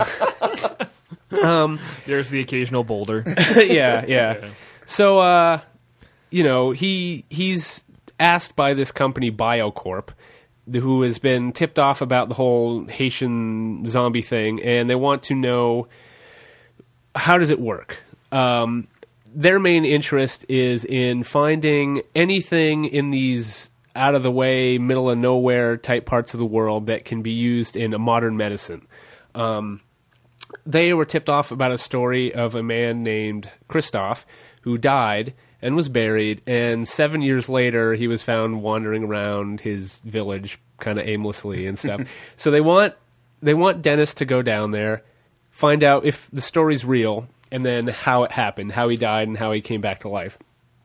There's the occasional boulder. Yeah. So, he's asked by this company, BioCorp, who has been tipped off about the whole Haitian zombie thing, and they want to know, how does it work? Their main interest is in finding anything in these out-of-the-way, middle-of-nowhere type parts of the world that can be used in a modern medicine. They were tipped off about a story of a man named Christophe who died and was buried, and 7 years later he was found wandering around his village kind of aimlessly and stuff. So they want Dennis to go down there, find out if the story's real, and then how it happened, how he died, and how he came back to life.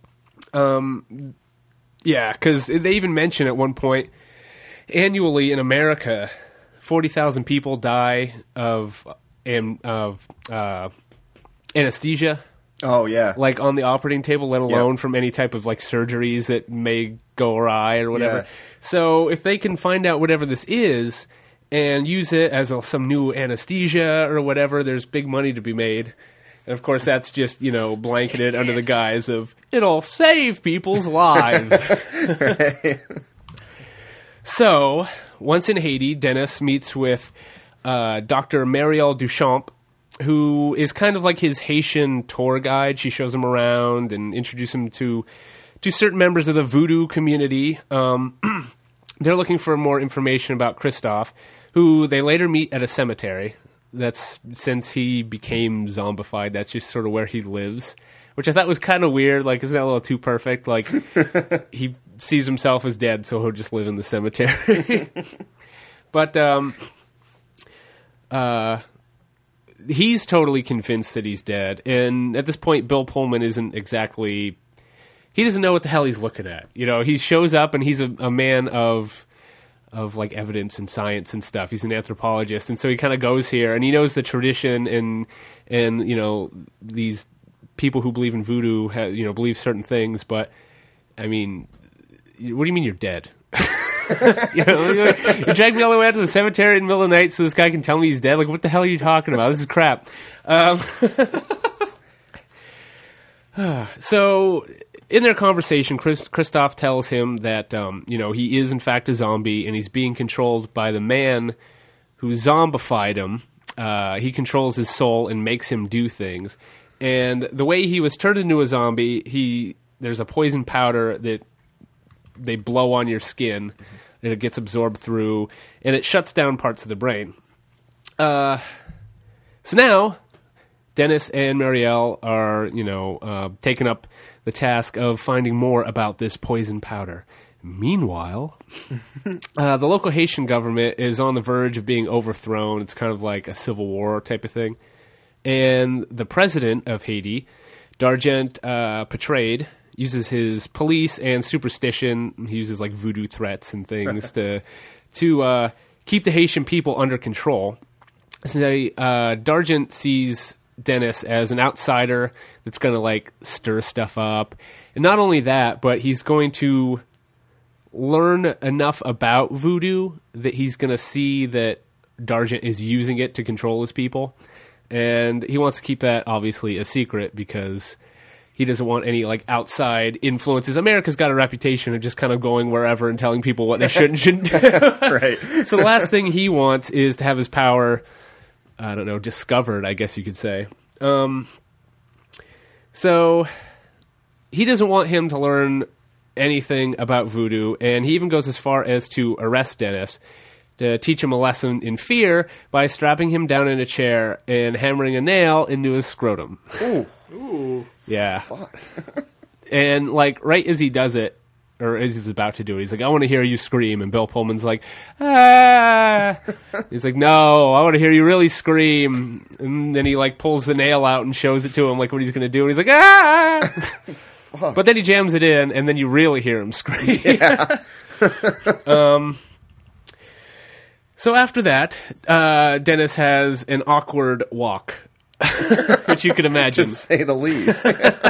Yeah, because they even mention at one point, annually in America, 40,000 people die of anesthesia. Oh, yeah. Like on the operating table, let alone from any type of like surgeries that may go awry or whatever. Yeah. So if they can find out whatever this is and use it as some new anesthesia or whatever, there's big money to be made. And of course, that's just, blanketed under the guise of, it'll save people's lives. So, once in Haiti, Dennis meets with Dr. Marielle Duchamp, who is kind of like his Haitian tour guide. She shows him around and introduces him to certain members of the voodoo community. They're looking for more information about Christophe, who they later meet at a cemetery. That's since he became zombified. That's just sort of where he lives, which I thought was kind of weird. Like, isn't that a little too perfect? Like, he sees himself as dead, so he'll just live in the cemetery. But he's totally convinced that he's dead, and at this point, Bill Pullman isn't exactly. He doesn't know what the hell he's looking at. He shows up, and he's a man of like evidence and science and stuff. He's an anthropologist, and so he kind of goes here, and he knows the tradition and these people who believe in voodoo believe certain things. But I mean, what do you mean you're dead? You dragged me all the way out to the cemetery in the middle of the night so this guy can tell me he's dead. Like, what the hell are you talking about? This is crap. So in their conversation, Christophe tells him that he is in fact a zombie, and he's being controlled by the man who zombified him. He controls his soul and makes him do things. And the way he was turned into a zombie, there's a poison powder that they blow on your skin, and it gets absorbed through, and it shuts down parts of the brain. So now, Dennis and Marielle are, taking up the task of finding more about this poison powder. Meanwhile, the local Haitian government is on the verge of being overthrown. It's kind of like a civil war type of thing. And the president of Haiti, Dargent Petrade, uses his police and superstition. He uses like voodoo threats and things to keep the Haitian people under control. So Dargent sees Dennis as an outsider that's going to like stir stuff up. And not only that, but he's going to learn enough about voodoo that he's going to see that Dargent is using it to control his people. And he wants to keep that obviously a secret because he doesn't want any like outside influences. America's got a reputation of just kind of going wherever and telling people what they should and shouldn't do. Right. So the last thing he wants is to have his power, discovered, I guess you could say. So he doesn't want him to learn anything about voodoo, and he even goes as far as to arrest Dennis to teach him a lesson in fear by strapping him down in a chair and hammering a nail into his scrotum. Ooh. Yeah. And, like, right as he does it, or as he's about to do it, he's like, I want to hear you scream. And Bill Pullman's like, ah. He's like, no, I want to hear you really scream. And then he, like, pulls the nail out and shows it to him, like, what he's going to do. And he's like, ah. But then he jams it in, and then you really hear him scream. Yeah. So after that, Dennis has an awkward walk, which you can imagine. To say the least.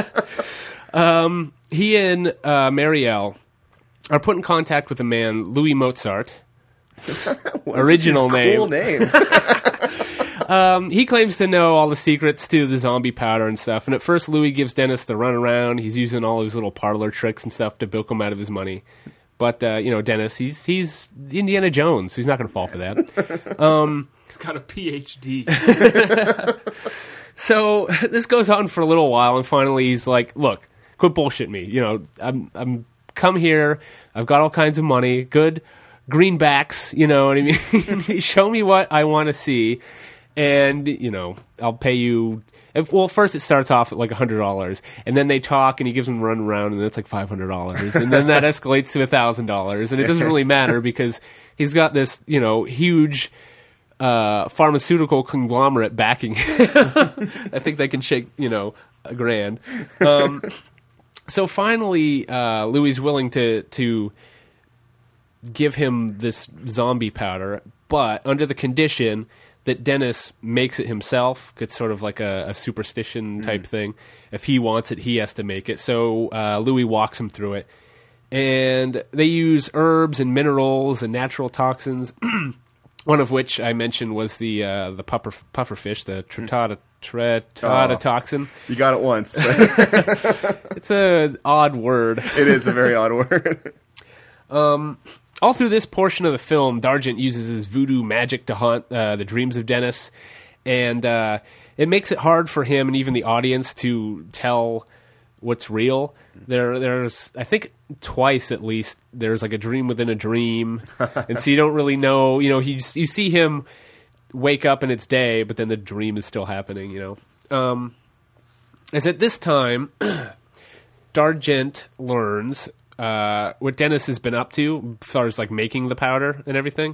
He and Marielle are put in contact with a man, Louis Mozart. Original name. Cool names. He claims to know all the secrets to the zombie powder and stuff. And at first, Louis gives Dennis the runaround. He's using all his little parlor tricks and stuff to bilk him out of his money. But, Dennis, he's Indiana Jones, so he's not going to fall for that. He's got a PhD. So this goes on for a little while, and finally he's like, look, quit bullshitting me. I'm come here. I've got all kinds of money, good greenbacks, you know what I mean? Show me what I want to see, and, I'll pay you. Well, first it starts off at like $100, and then they talk, and he gives them a run around, and it's like $500, and then that escalates to $1,000, and it doesn't really matter because he's got this, huge pharmaceutical conglomerate backing him. I think they can shake, $1,000. So finally, Louis is willing to give him this zombie powder, but under the condition that Dennis makes it himself. It's sort of like a superstition type thing. If he wants it, he has to make it. So Louis walks him through it. And they use herbs and minerals and natural toxins, one of which I mentioned was the pufferfish, the tritata toxin. You got it once. It's an odd word. It is a very odd word. All through this portion of the film, Dargent uses his voodoo magic to haunt the dreams of Dennis, and it makes it hard for him and even the audience to tell what's real. There's, I think, twice at least, there's like a dream within a dream, and so you don't really know. You see him wake up and it's day, but then the dream is still happening. As at this time, Dargent learns what Dennis has been up to as far as like making the powder and everything.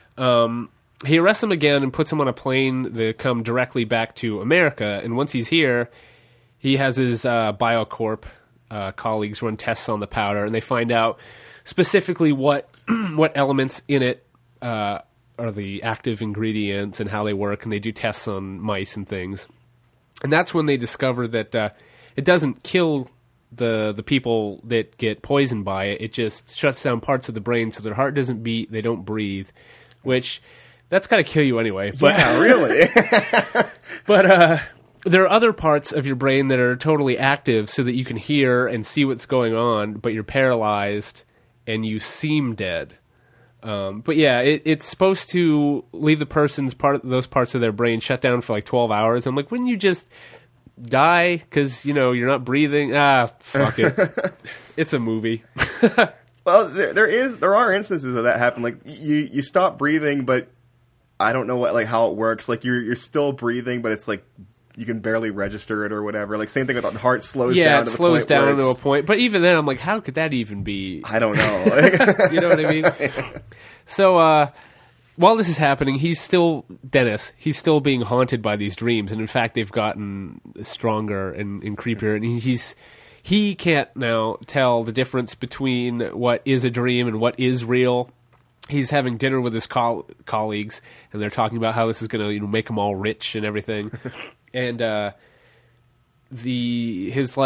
He arrests him again and puts him on a plane that come directly back to America. And once he's here, he has his Biocorp colleagues run tests on the powder, and they find out specifically what elements in it are the active ingredients and how they work, and they do tests on mice and things. And that's when they discover that it doesn't kill the people that get poisoned by it. It just shuts down parts of the brain so their heart doesn't beat, they don't breathe, which that's got to kill you anyway. But, yeah, really. But there are other parts of your brain that are totally active so that you can hear and see what's going on, but you're paralyzed and you seem dead. But yeah, it's supposed to leave the person's those parts of their brain shut down for like 12 hours. I'm like, wouldn't you just die because you're not breathing? Fuck it. It's a movie. Well, there are instances of that happen. Like you stop breathing, but I don't know how it works. Like you're still breathing, but it's like you can barely register it or whatever. Like same thing with the heart slows down. Yeah, it to the slows point down to a point. But even then, I'm like, how could that even be? I don't know. You know what I mean? So while this is happening, Dennis. He's still being haunted by these dreams, and in fact, they've gotten stronger and creepier. And he can't now tell the difference between what is a dream and what is real. He's having dinner with his colleagues, and they're talking about how this is going to make them all rich and everything. And his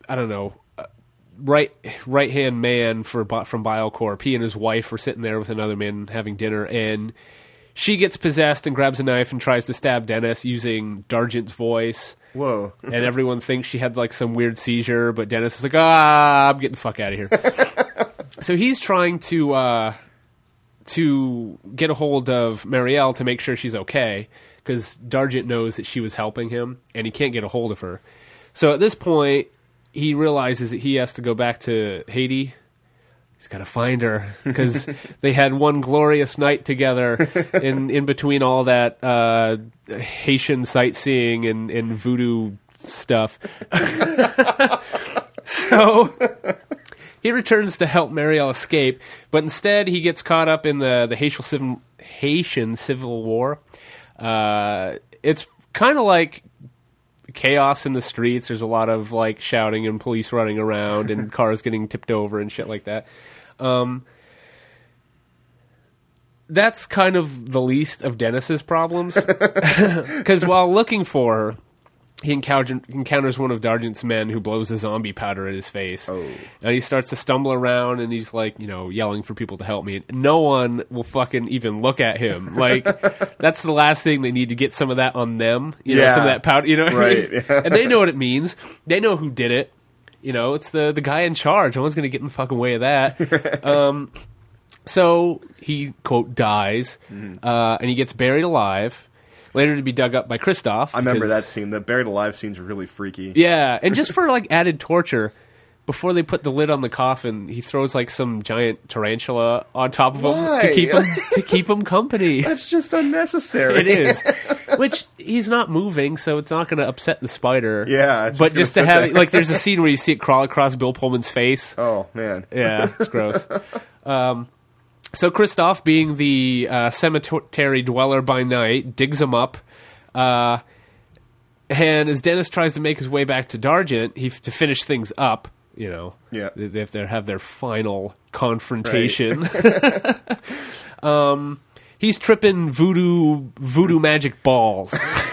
right hand man from Biocorp, he and his wife are sitting there with another man having dinner, and she gets possessed and grabs a knife and tries to stab Dennis using Dargent's voice. Whoa. And everyone thinks she had like some weird seizure, but Dennis is like, I'm getting the fuck out of here. So he's trying to get a hold of Marielle to make sure she's okay, because Dargent knows that she was helping him, and he can't get a hold of her. So at this point, he realizes that he has to go back to Haiti. He's got to find her because they had one glorious night together in between all that Haitian sightseeing and voodoo stuff. So he returns to help Marielle escape, but instead he gets caught up in the Haitian Civil War. It's kind of like chaos in the streets. There's a lot of like shouting and police running around and cars getting tipped over and shit like that. That's kind of the least of Dennis's problems, because while looking for her, he encounters one of Dargent's men who blows a zombie powder at his face. Oh. And he starts to stumble around and he's like, yelling for people to help me. No one will fucking even look at him. Like, that's the last thing they need, to get some of that on them. Some of that powder, Right. And they know what it means. They know who did it. It's the guy in charge. No one's going to get in the fucking way of that. So he, quote, dies, and he gets buried alive. Later to be dug up by Christoph. I remember that scene. The buried alive scene's really freaky. Yeah, and just for like added torture, before they put the lid on the coffin, he throws like some giant tarantula on top of him to keep him company. That's just unnecessary. It is. Which he's not moving, so it's not going to upset the spider. Yeah, but just to have like, there's a scene where you see it crawl across Bill Pullman's face. Oh man. Yeah, it's gross. So Christoph, being the cemetery dweller by night, digs him up. And as Dennis tries to make his way back to Dargent, to finish things up, they have their final confrontation. Right. He's tripping voodoo magic balls.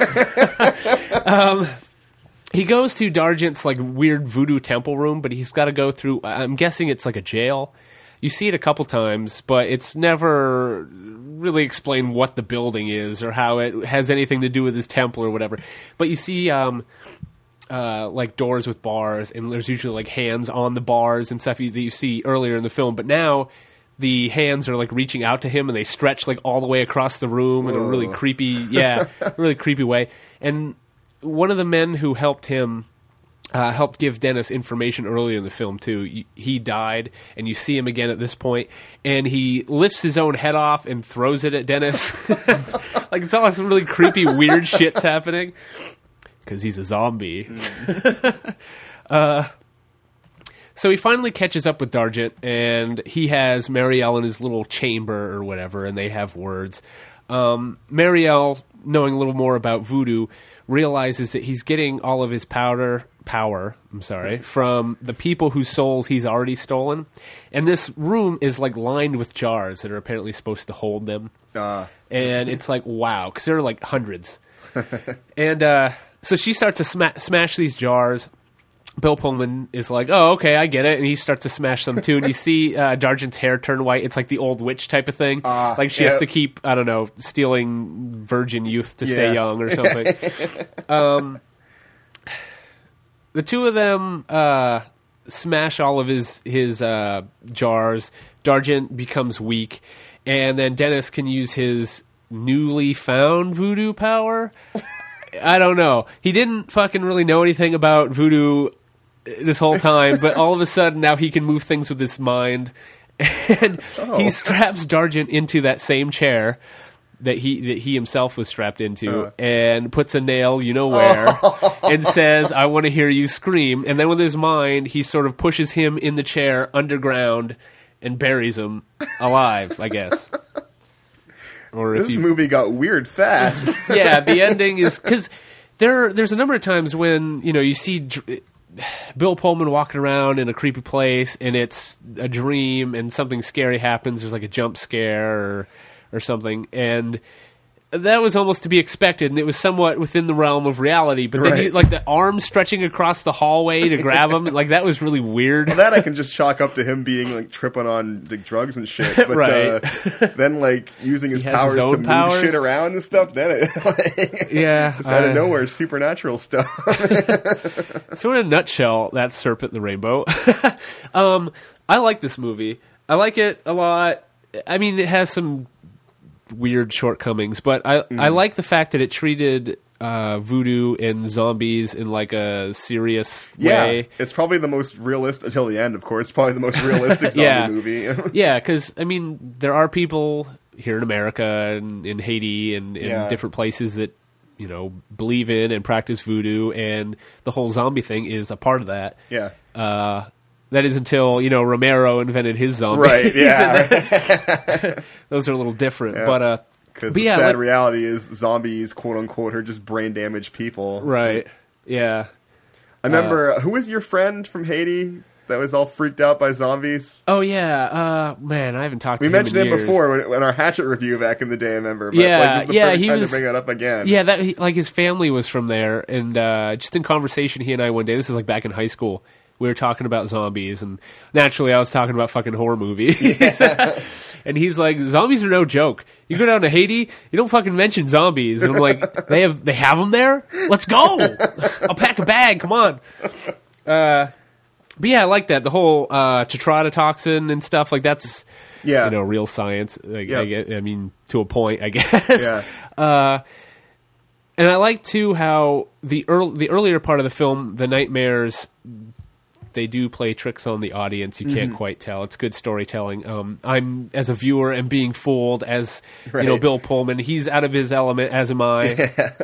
He goes to Dargent's like weird voodoo temple room, but he's got to go through. I'm guessing it's like a jail. You see it a couple times, but it's never really explained what the building is or how it has anything to do with his temple or whatever. But you see like doors with bars, and there's usually like hands on the bars and stuff that you see earlier in the film. But now the hands are like reaching out to him, and they stretch like all the way across the room in a really creepy, really creepy way. And one of the men who helped him helped give Dennis information earlier in the film, too. He died, and you see him again at this point, and he lifts his own head off and throws it at Dennis. Like, it's all some really creepy, weird shit's happening, because he's a zombie. So he finally catches up with Dargent, and he has Marielle in his little chamber or whatever, and they have words. Marielle, knowing a little more about voodoo, realizes that he's getting all of his power, from the people whose souls he's already stolen. And this room is like lined with jars that are apparently supposed to hold them. And it's like, wow, because there are like hundreds. And so she starts to smash these jars. Bill Pullman is like, oh, okay, I get it. And he starts to smash them too. And you see Dargent's hair turn white. It's like the old witch type of thing. Like she has to keep, I don't know, stealing virgin youth to stay young or something. The two of them smash all of his jars. Dargent becomes weak. And then Dennis can use his newly found voodoo power. I don't know. He didn't fucking really know anything about voodoo this whole time, but all of a sudden now he can move things with his mind. And he straps Dargent into that same chair that he himself was strapped into, and puts a nail where, and says, I want to hear you scream. And then with his mind, he sort of pushes him in the chair underground and buries him alive, I guess. Or this movie got weird fast. Yeah, the ending is... Because there's a number of times when, you see Bill Pullman walking around in a creepy place, and it's a dream, and something scary happens. There's like a jump scare or something, and that was almost to be expected, and it was somewhat within the realm of reality. But then, like the arm stretching across the hallway to grab him, like that was really weird. Well, that I can just chalk up to him being like tripping on like drugs and shit. But then like using his powers to move shit around and stuff. Then it just out of nowhere, supernatural stuff. So in a nutshell, that's Serpent in the Rainbow. I like this movie. I like it a lot. I mean, it has some weird shortcomings, but I like the fact that it treated voodoo and zombies in like a serious Yeah, way. it's probably the most realistic, until the end, of course, probably the most realistic zombie movie. Yeah, because, I mean, there are people here in America and in Haiti and in different places that, you know, believe in and practice voodoo, and the whole zombie thing is a part of that. Yeah. That is until, you know, Romero invented his zombies. Right, yeah. Those are a little different. Yeah. But Because but the yeah, sad like- reality is zombies, quote unquote, are just brain damaged people. Right. Yeah. I remember, who was your friend from Haiti that was all freaked out by zombies? Oh, yeah. Man, I haven't talked to We him mentioned in him years. before when our Hatchet review back in the day, I remember. But, Yeah, like, this is the yeah, perfect he time was- to bring it up again. Yeah, like his family was from there, and just in conversation, he and I one day, this is like back in high school, we were talking about zombies, and naturally I was talking about fucking horror movies. And he's like, zombies are no joke. You go down to Haiti, you don't fucking mention zombies. And I'm like, they have them there? Let's go! I'll pack a bag, come on. But yeah, I like that. The whole tetrodotoxin and stuff, like that's, you know, real science. Like, I mean, to a point, I guess. Yeah. And I like, too, how the earlier part of the film, the nightmares, they do play tricks on the audience. You can't quite tell. It's good storytelling. I'm, as a viewer, am being fooled as, you know, Bill Pullman. He's out of his element, as am I.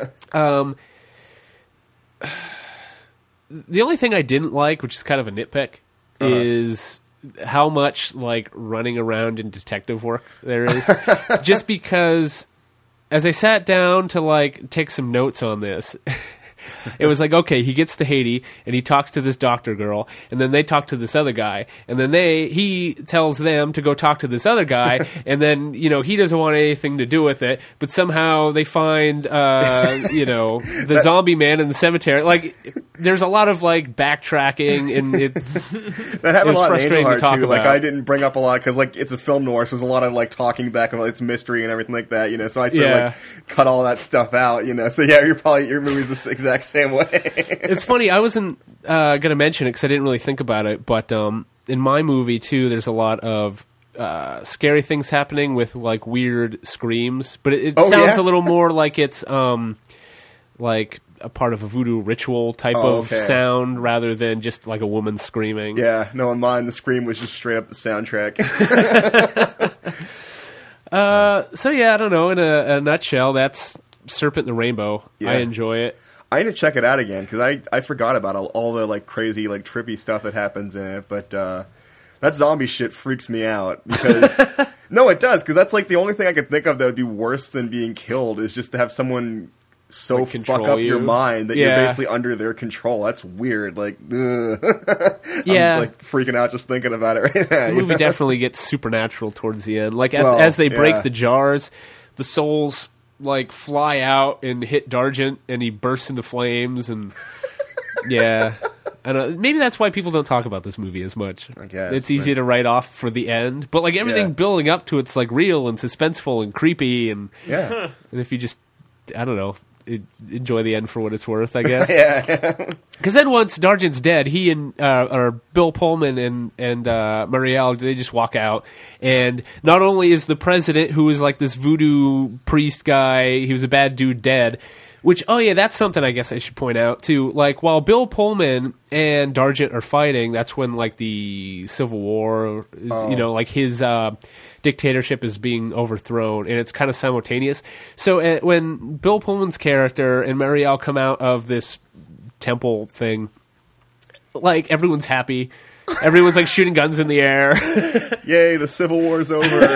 The only thing I didn't like, which is kind of a nitpick, is how much, like, running around in detective work there is. Just because, as I sat down to, like, take some notes on this... It was like, okay, he gets to Haiti, and he talks to this doctor girl, and then they talk to this other guy, and then he tells them to go talk to this other guy, and then, you know, he doesn't want anything to do with it, but somehow they find, you know, the zombie man in the cemetery. Like, there's a lot of, like, backtracking, and it's That happened a lot in Angel frustrating to Heart, talk too. Like, about. I didn't bring up a lot, because, like, it's a film noir, so there's a lot of, like, talking back about its mystery and everything like that, you know, so I sort of, like, cut all that stuff out, you know, so yeah, your movie's the exact same way. It's funny, I wasn't going to mention it because I didn't really think about it, but in my movie, too, there's a lot of scary things happening with, like, weird screams, but it sounds a little more like it's, like, a part of a voodoo ritual type of sound rather than just, like, a woman screaming. Yeah, no, in mine, the scream was just straight up the soundtrack. So, yeah, I don't know, in a nutshell, that's Serpent in the Rainbow. Yeah. I enjoy it. I need to check it out again, because I forgot about all the, like, crazy, like, trippy stuff that happens in it, but that zombie shit freaks me out, because... No, it does, because that's, like, the only thing I can think of that would be worse than being killed is just to have someone so like, fuck up your mind that you're Yeah. basically under their control. That's weird, like, ugh. Yeah. I'm, like, freaking out just thinking about it right now. The movie definitely gets supernatural towards the end. Like, Well, as they break yeah. the jars, the souls, like, fly out and hit Dargent, and he bursts into flames, and... Yeah. I don't, maybe that's why people don't talk about this movie as much. I guess, it's easy to write off for the end, but like everything building up to it's like real and suspenseful and creepy, and Yeah. and if you just, I don't know, enjoy the end for what it's worth, I guess. Yeah. Because then once Dargent's dead, he and or Bill Pullman and Marielle, they just walk out, and not only is the president, who is like this voodoo priest guy, he was a bad dude, dead. Which, oh yeah, that's something I guess I should point out, too. Like, while Bill Pullman and Dargent are fighting, that's when, like, the Civil War is, you know, like, his dictatorship is being overthrown, and it's kind of simultaneous. So when Bill Pullman's character and Marielle come out of this temple thing, like, everyone's happy. Everyone's, like, shooting guns in the air. Yay, the Civil War's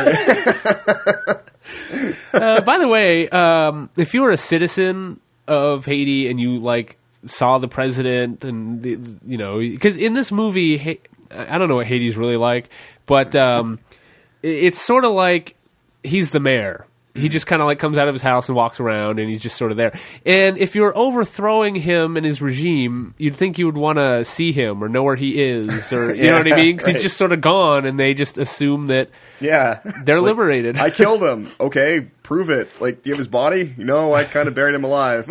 over. By the way, if you were a citizen of Haiti and you like saw the president and you know, because in this movie, I don't know what Haiti's really like, but it's sort of like he's the mayor. He just kind of like comes out of his house and walks around, and he's just sort of there. And if you're overthrowing him and his regime, you'd think you would want to see him or know where he is, or you know what I mean? Because he's just sort of gone, and they just assume that they're Like, liberated. I killed him. Okay, prove it. Like, do you have his body? No, I kind of buried him alive.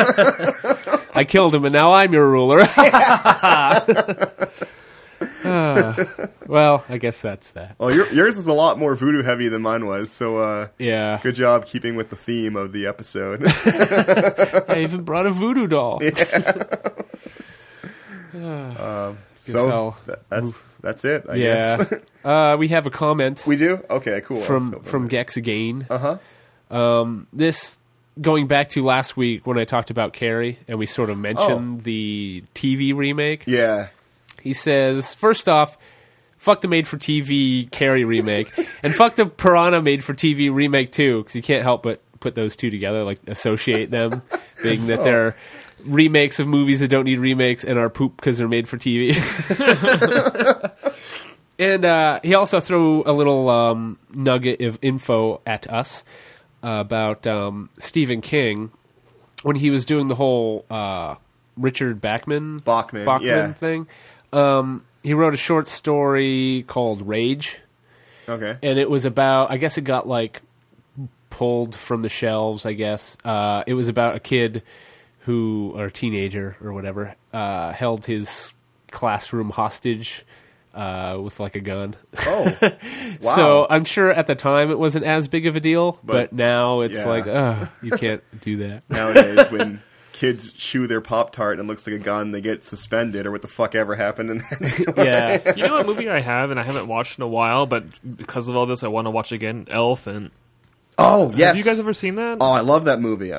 I killed him, and now I'm your ruler. Well, I guess that's that. Well, yours is a lot more voodoo heavy than mine was, so Yeah. good job keeping with the theme of the episode. I even brought a voodoo doll. So that's it, I guess. We have a comment We do? Okay, cool. from Gex again. Uh-huh. This going back to last week when I talked about Carrie and we sort of mentioned the TV remake. Yeah. He says, first off, fuck the made-for-TV Carrie remake, and fuck the Piranha made-for-TV remake too, because you can't help but put those two together, like associate them, being that they're remakes of movies that don't need remakes and are poop because they're made for TV. And he also threw a little nugget of info at us about Stephen King when he was doing the whole Richard Bachman yeah. thing. He wrote a short story called Rage. Okay. And it was about, I guess it got like pulled from the shelves, I guess. It was about a kid or a teenager or whatever, held his classroom hostage with like a gun. Oh, wow. So I'm sure at the time it wasn't as big of a deal, but now it's like, you can't do that. Nowadays, when kids chew their Pop-Tart and it looks like a gun, they get suspended or what the fuck ever happened in that story. Yeah. You know what movie I have and I haven't watched in a while, but because of all this I want to watch again? Elephant. Oh, yes. Have you guys ever seen that? Oh, I love that movie.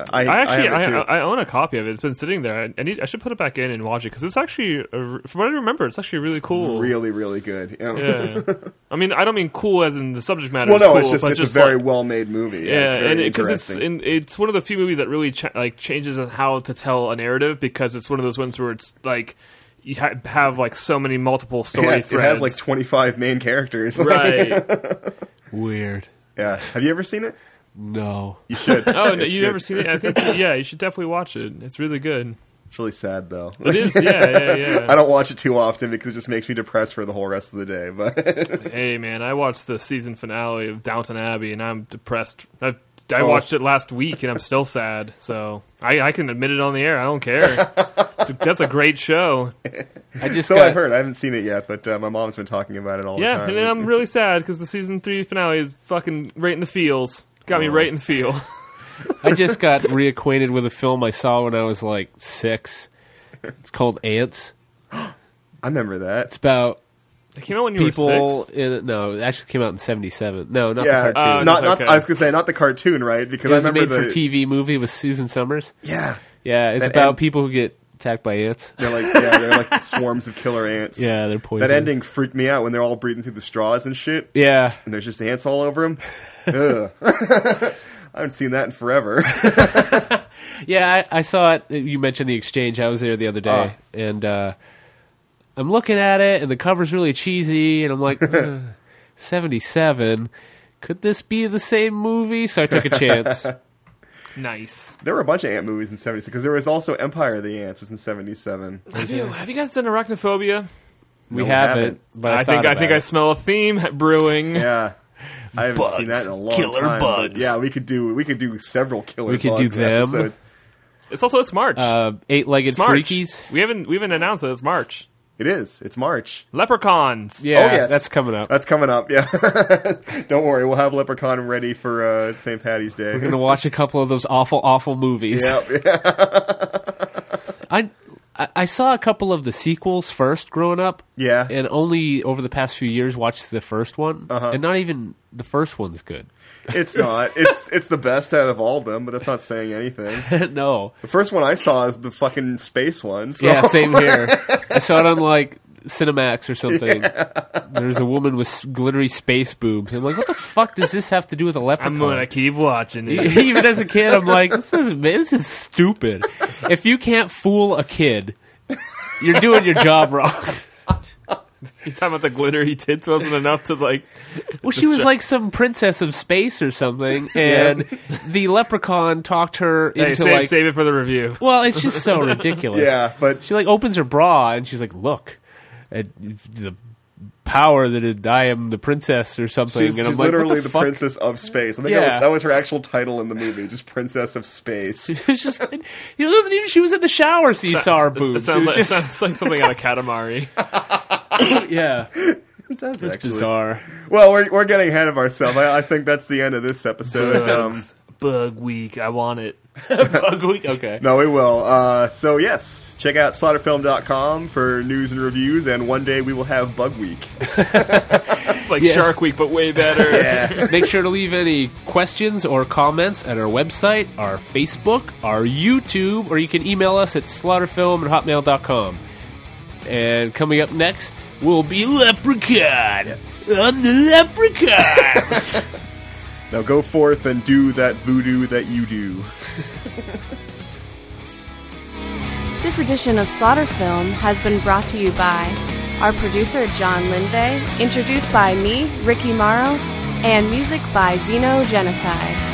I own a copy of it. It's been sitting there. I should put it back in and watch it because it's actually, from what I remember, it's actually really cool. Really, really good. Yeah. I mean, I don't mean cool as in the subject matter. Well, no, cool, it's just but a very well-made movie. Yeah, it's because it's one of the few movies that really changes on how to tell a narrative, because it's one of those ones where it's like you have like so many multiple story threads. It has like 25 main characters. Right. Weird. Yeah. Have you ever seen it? No. You should. Oh, no, you've never seen it? I think, you should definitely watch it. It's really good. It's really sad, though. It is, yeah. I don't watch it too often because it just makes me depressed for the whole rest of the day. But hey, man, I watched the season finale of Downton Abbey, and I'm depressed. I watched it last week, and I'm still sad. So I can admit it on the air. I don't care. That's a great show. I've heard. I haven't seen it yet, but my mom's been talking about it all the time. Yeah, and I'm really sad because the season 3 finale is fucking right in the feels. Got me right in the feel. I just got reacquainted with a film I saw when I was like 6. It's called Ants. I remember that. It's about it came out when you were 6? No, it actually came out in 1977. No, not the cartoon. I was going to say, not the cartoon, right? Because it was I remember a made-for-TV movie with Susan Summers. Yeah. Yeah, it's about people who get attacked by ants. They're like swarms of killer ants. Yeah, they're poisonous. That ending freaked me out when they're all breathing through the straws and shit. Yeah. And there's just ants all over them. Ugh. I haven't seen that in forever. Yeah, I saw it. You mentioned The Exchange. I was there the other day. And I'm looking at it, and the cover's really cheesy, and I'm like, 77. Could this be the same movie? So I took a chance. Nice. There were a bunch of ant movies in 76, because there was also Empire of the Ants was in 77. Have you guys done Arachnophobia? We haven't. But I think I smell a theme brewing. Yeah. I haven't seen that in a long killer time. Bugs. Yeah, we could do several killer We could bug do them. episodes. It's March. 8-legged Freakies. We haven't announced that it's March. It is. It's March. Leprechauns. Yeah, oh, yes. that's coming up. That's coming up, yeah. Don't worry, we'll have Leprechaun ready for St. Patty's Day. We're going to watch a couple of those awful, awful movies. Yeah. I saw a couple of the sequels first growing up. Yeah. And only over the past few years watched the first one. And not even the first one's good. It's not. It's the best out of all of them, but that's not saying anything. No. The first one I saw is the fucking space one. So. Yeah, same here. I saw it on like Cinemax or something. Yeah. There's a woman with glittery space boobs. I'm like, what the fuck does this have to do with a leprechaun? I'm gonna keep watching it. Even as a kid, I'm like, this is stupid. If you can't fool a kid, you're doing your job wrong. You talking about the glittery tits wasn't enough to like... Well, she was like some princess of space or something, and the leprechaun talked her into save it for the review. Well, it's just so ridiculous. Yeah, but... She like opens her bra, and she's like, look, at the power that I am the princess or something. She's and I'm like, literally what the fuck? Princess of Space. I think that was her actual title in the movie, just Princess of Space. It's just, she was in the shower, so you saw her boobs. It sounds like something out of Katamari. Yeah. It does, It's actually. bizarre. Well, we're getting ahead of ourselves. I think that's the end of this episode. Bug week. I want it. Bug week? Okay. No, we will. So, yes, check out slaughterfilm.com for news and reviews, and one day we will have Bug Week. It's like Yes. Shark Week, but way better. Yeah. Make sure to leave any questions or comments at our website, our Facebook, our YouTube, or you can email us at slaughterfilm@hotmail.com. And coming up next will be Leprechaun. I'm the Leprechaun. Now go forth and do that voodoo that you do. This edition of Slaughter Film has been brought to you by our producer John Linvey, introduced by me, Ricky Morrow, and music by Xeno Genocide.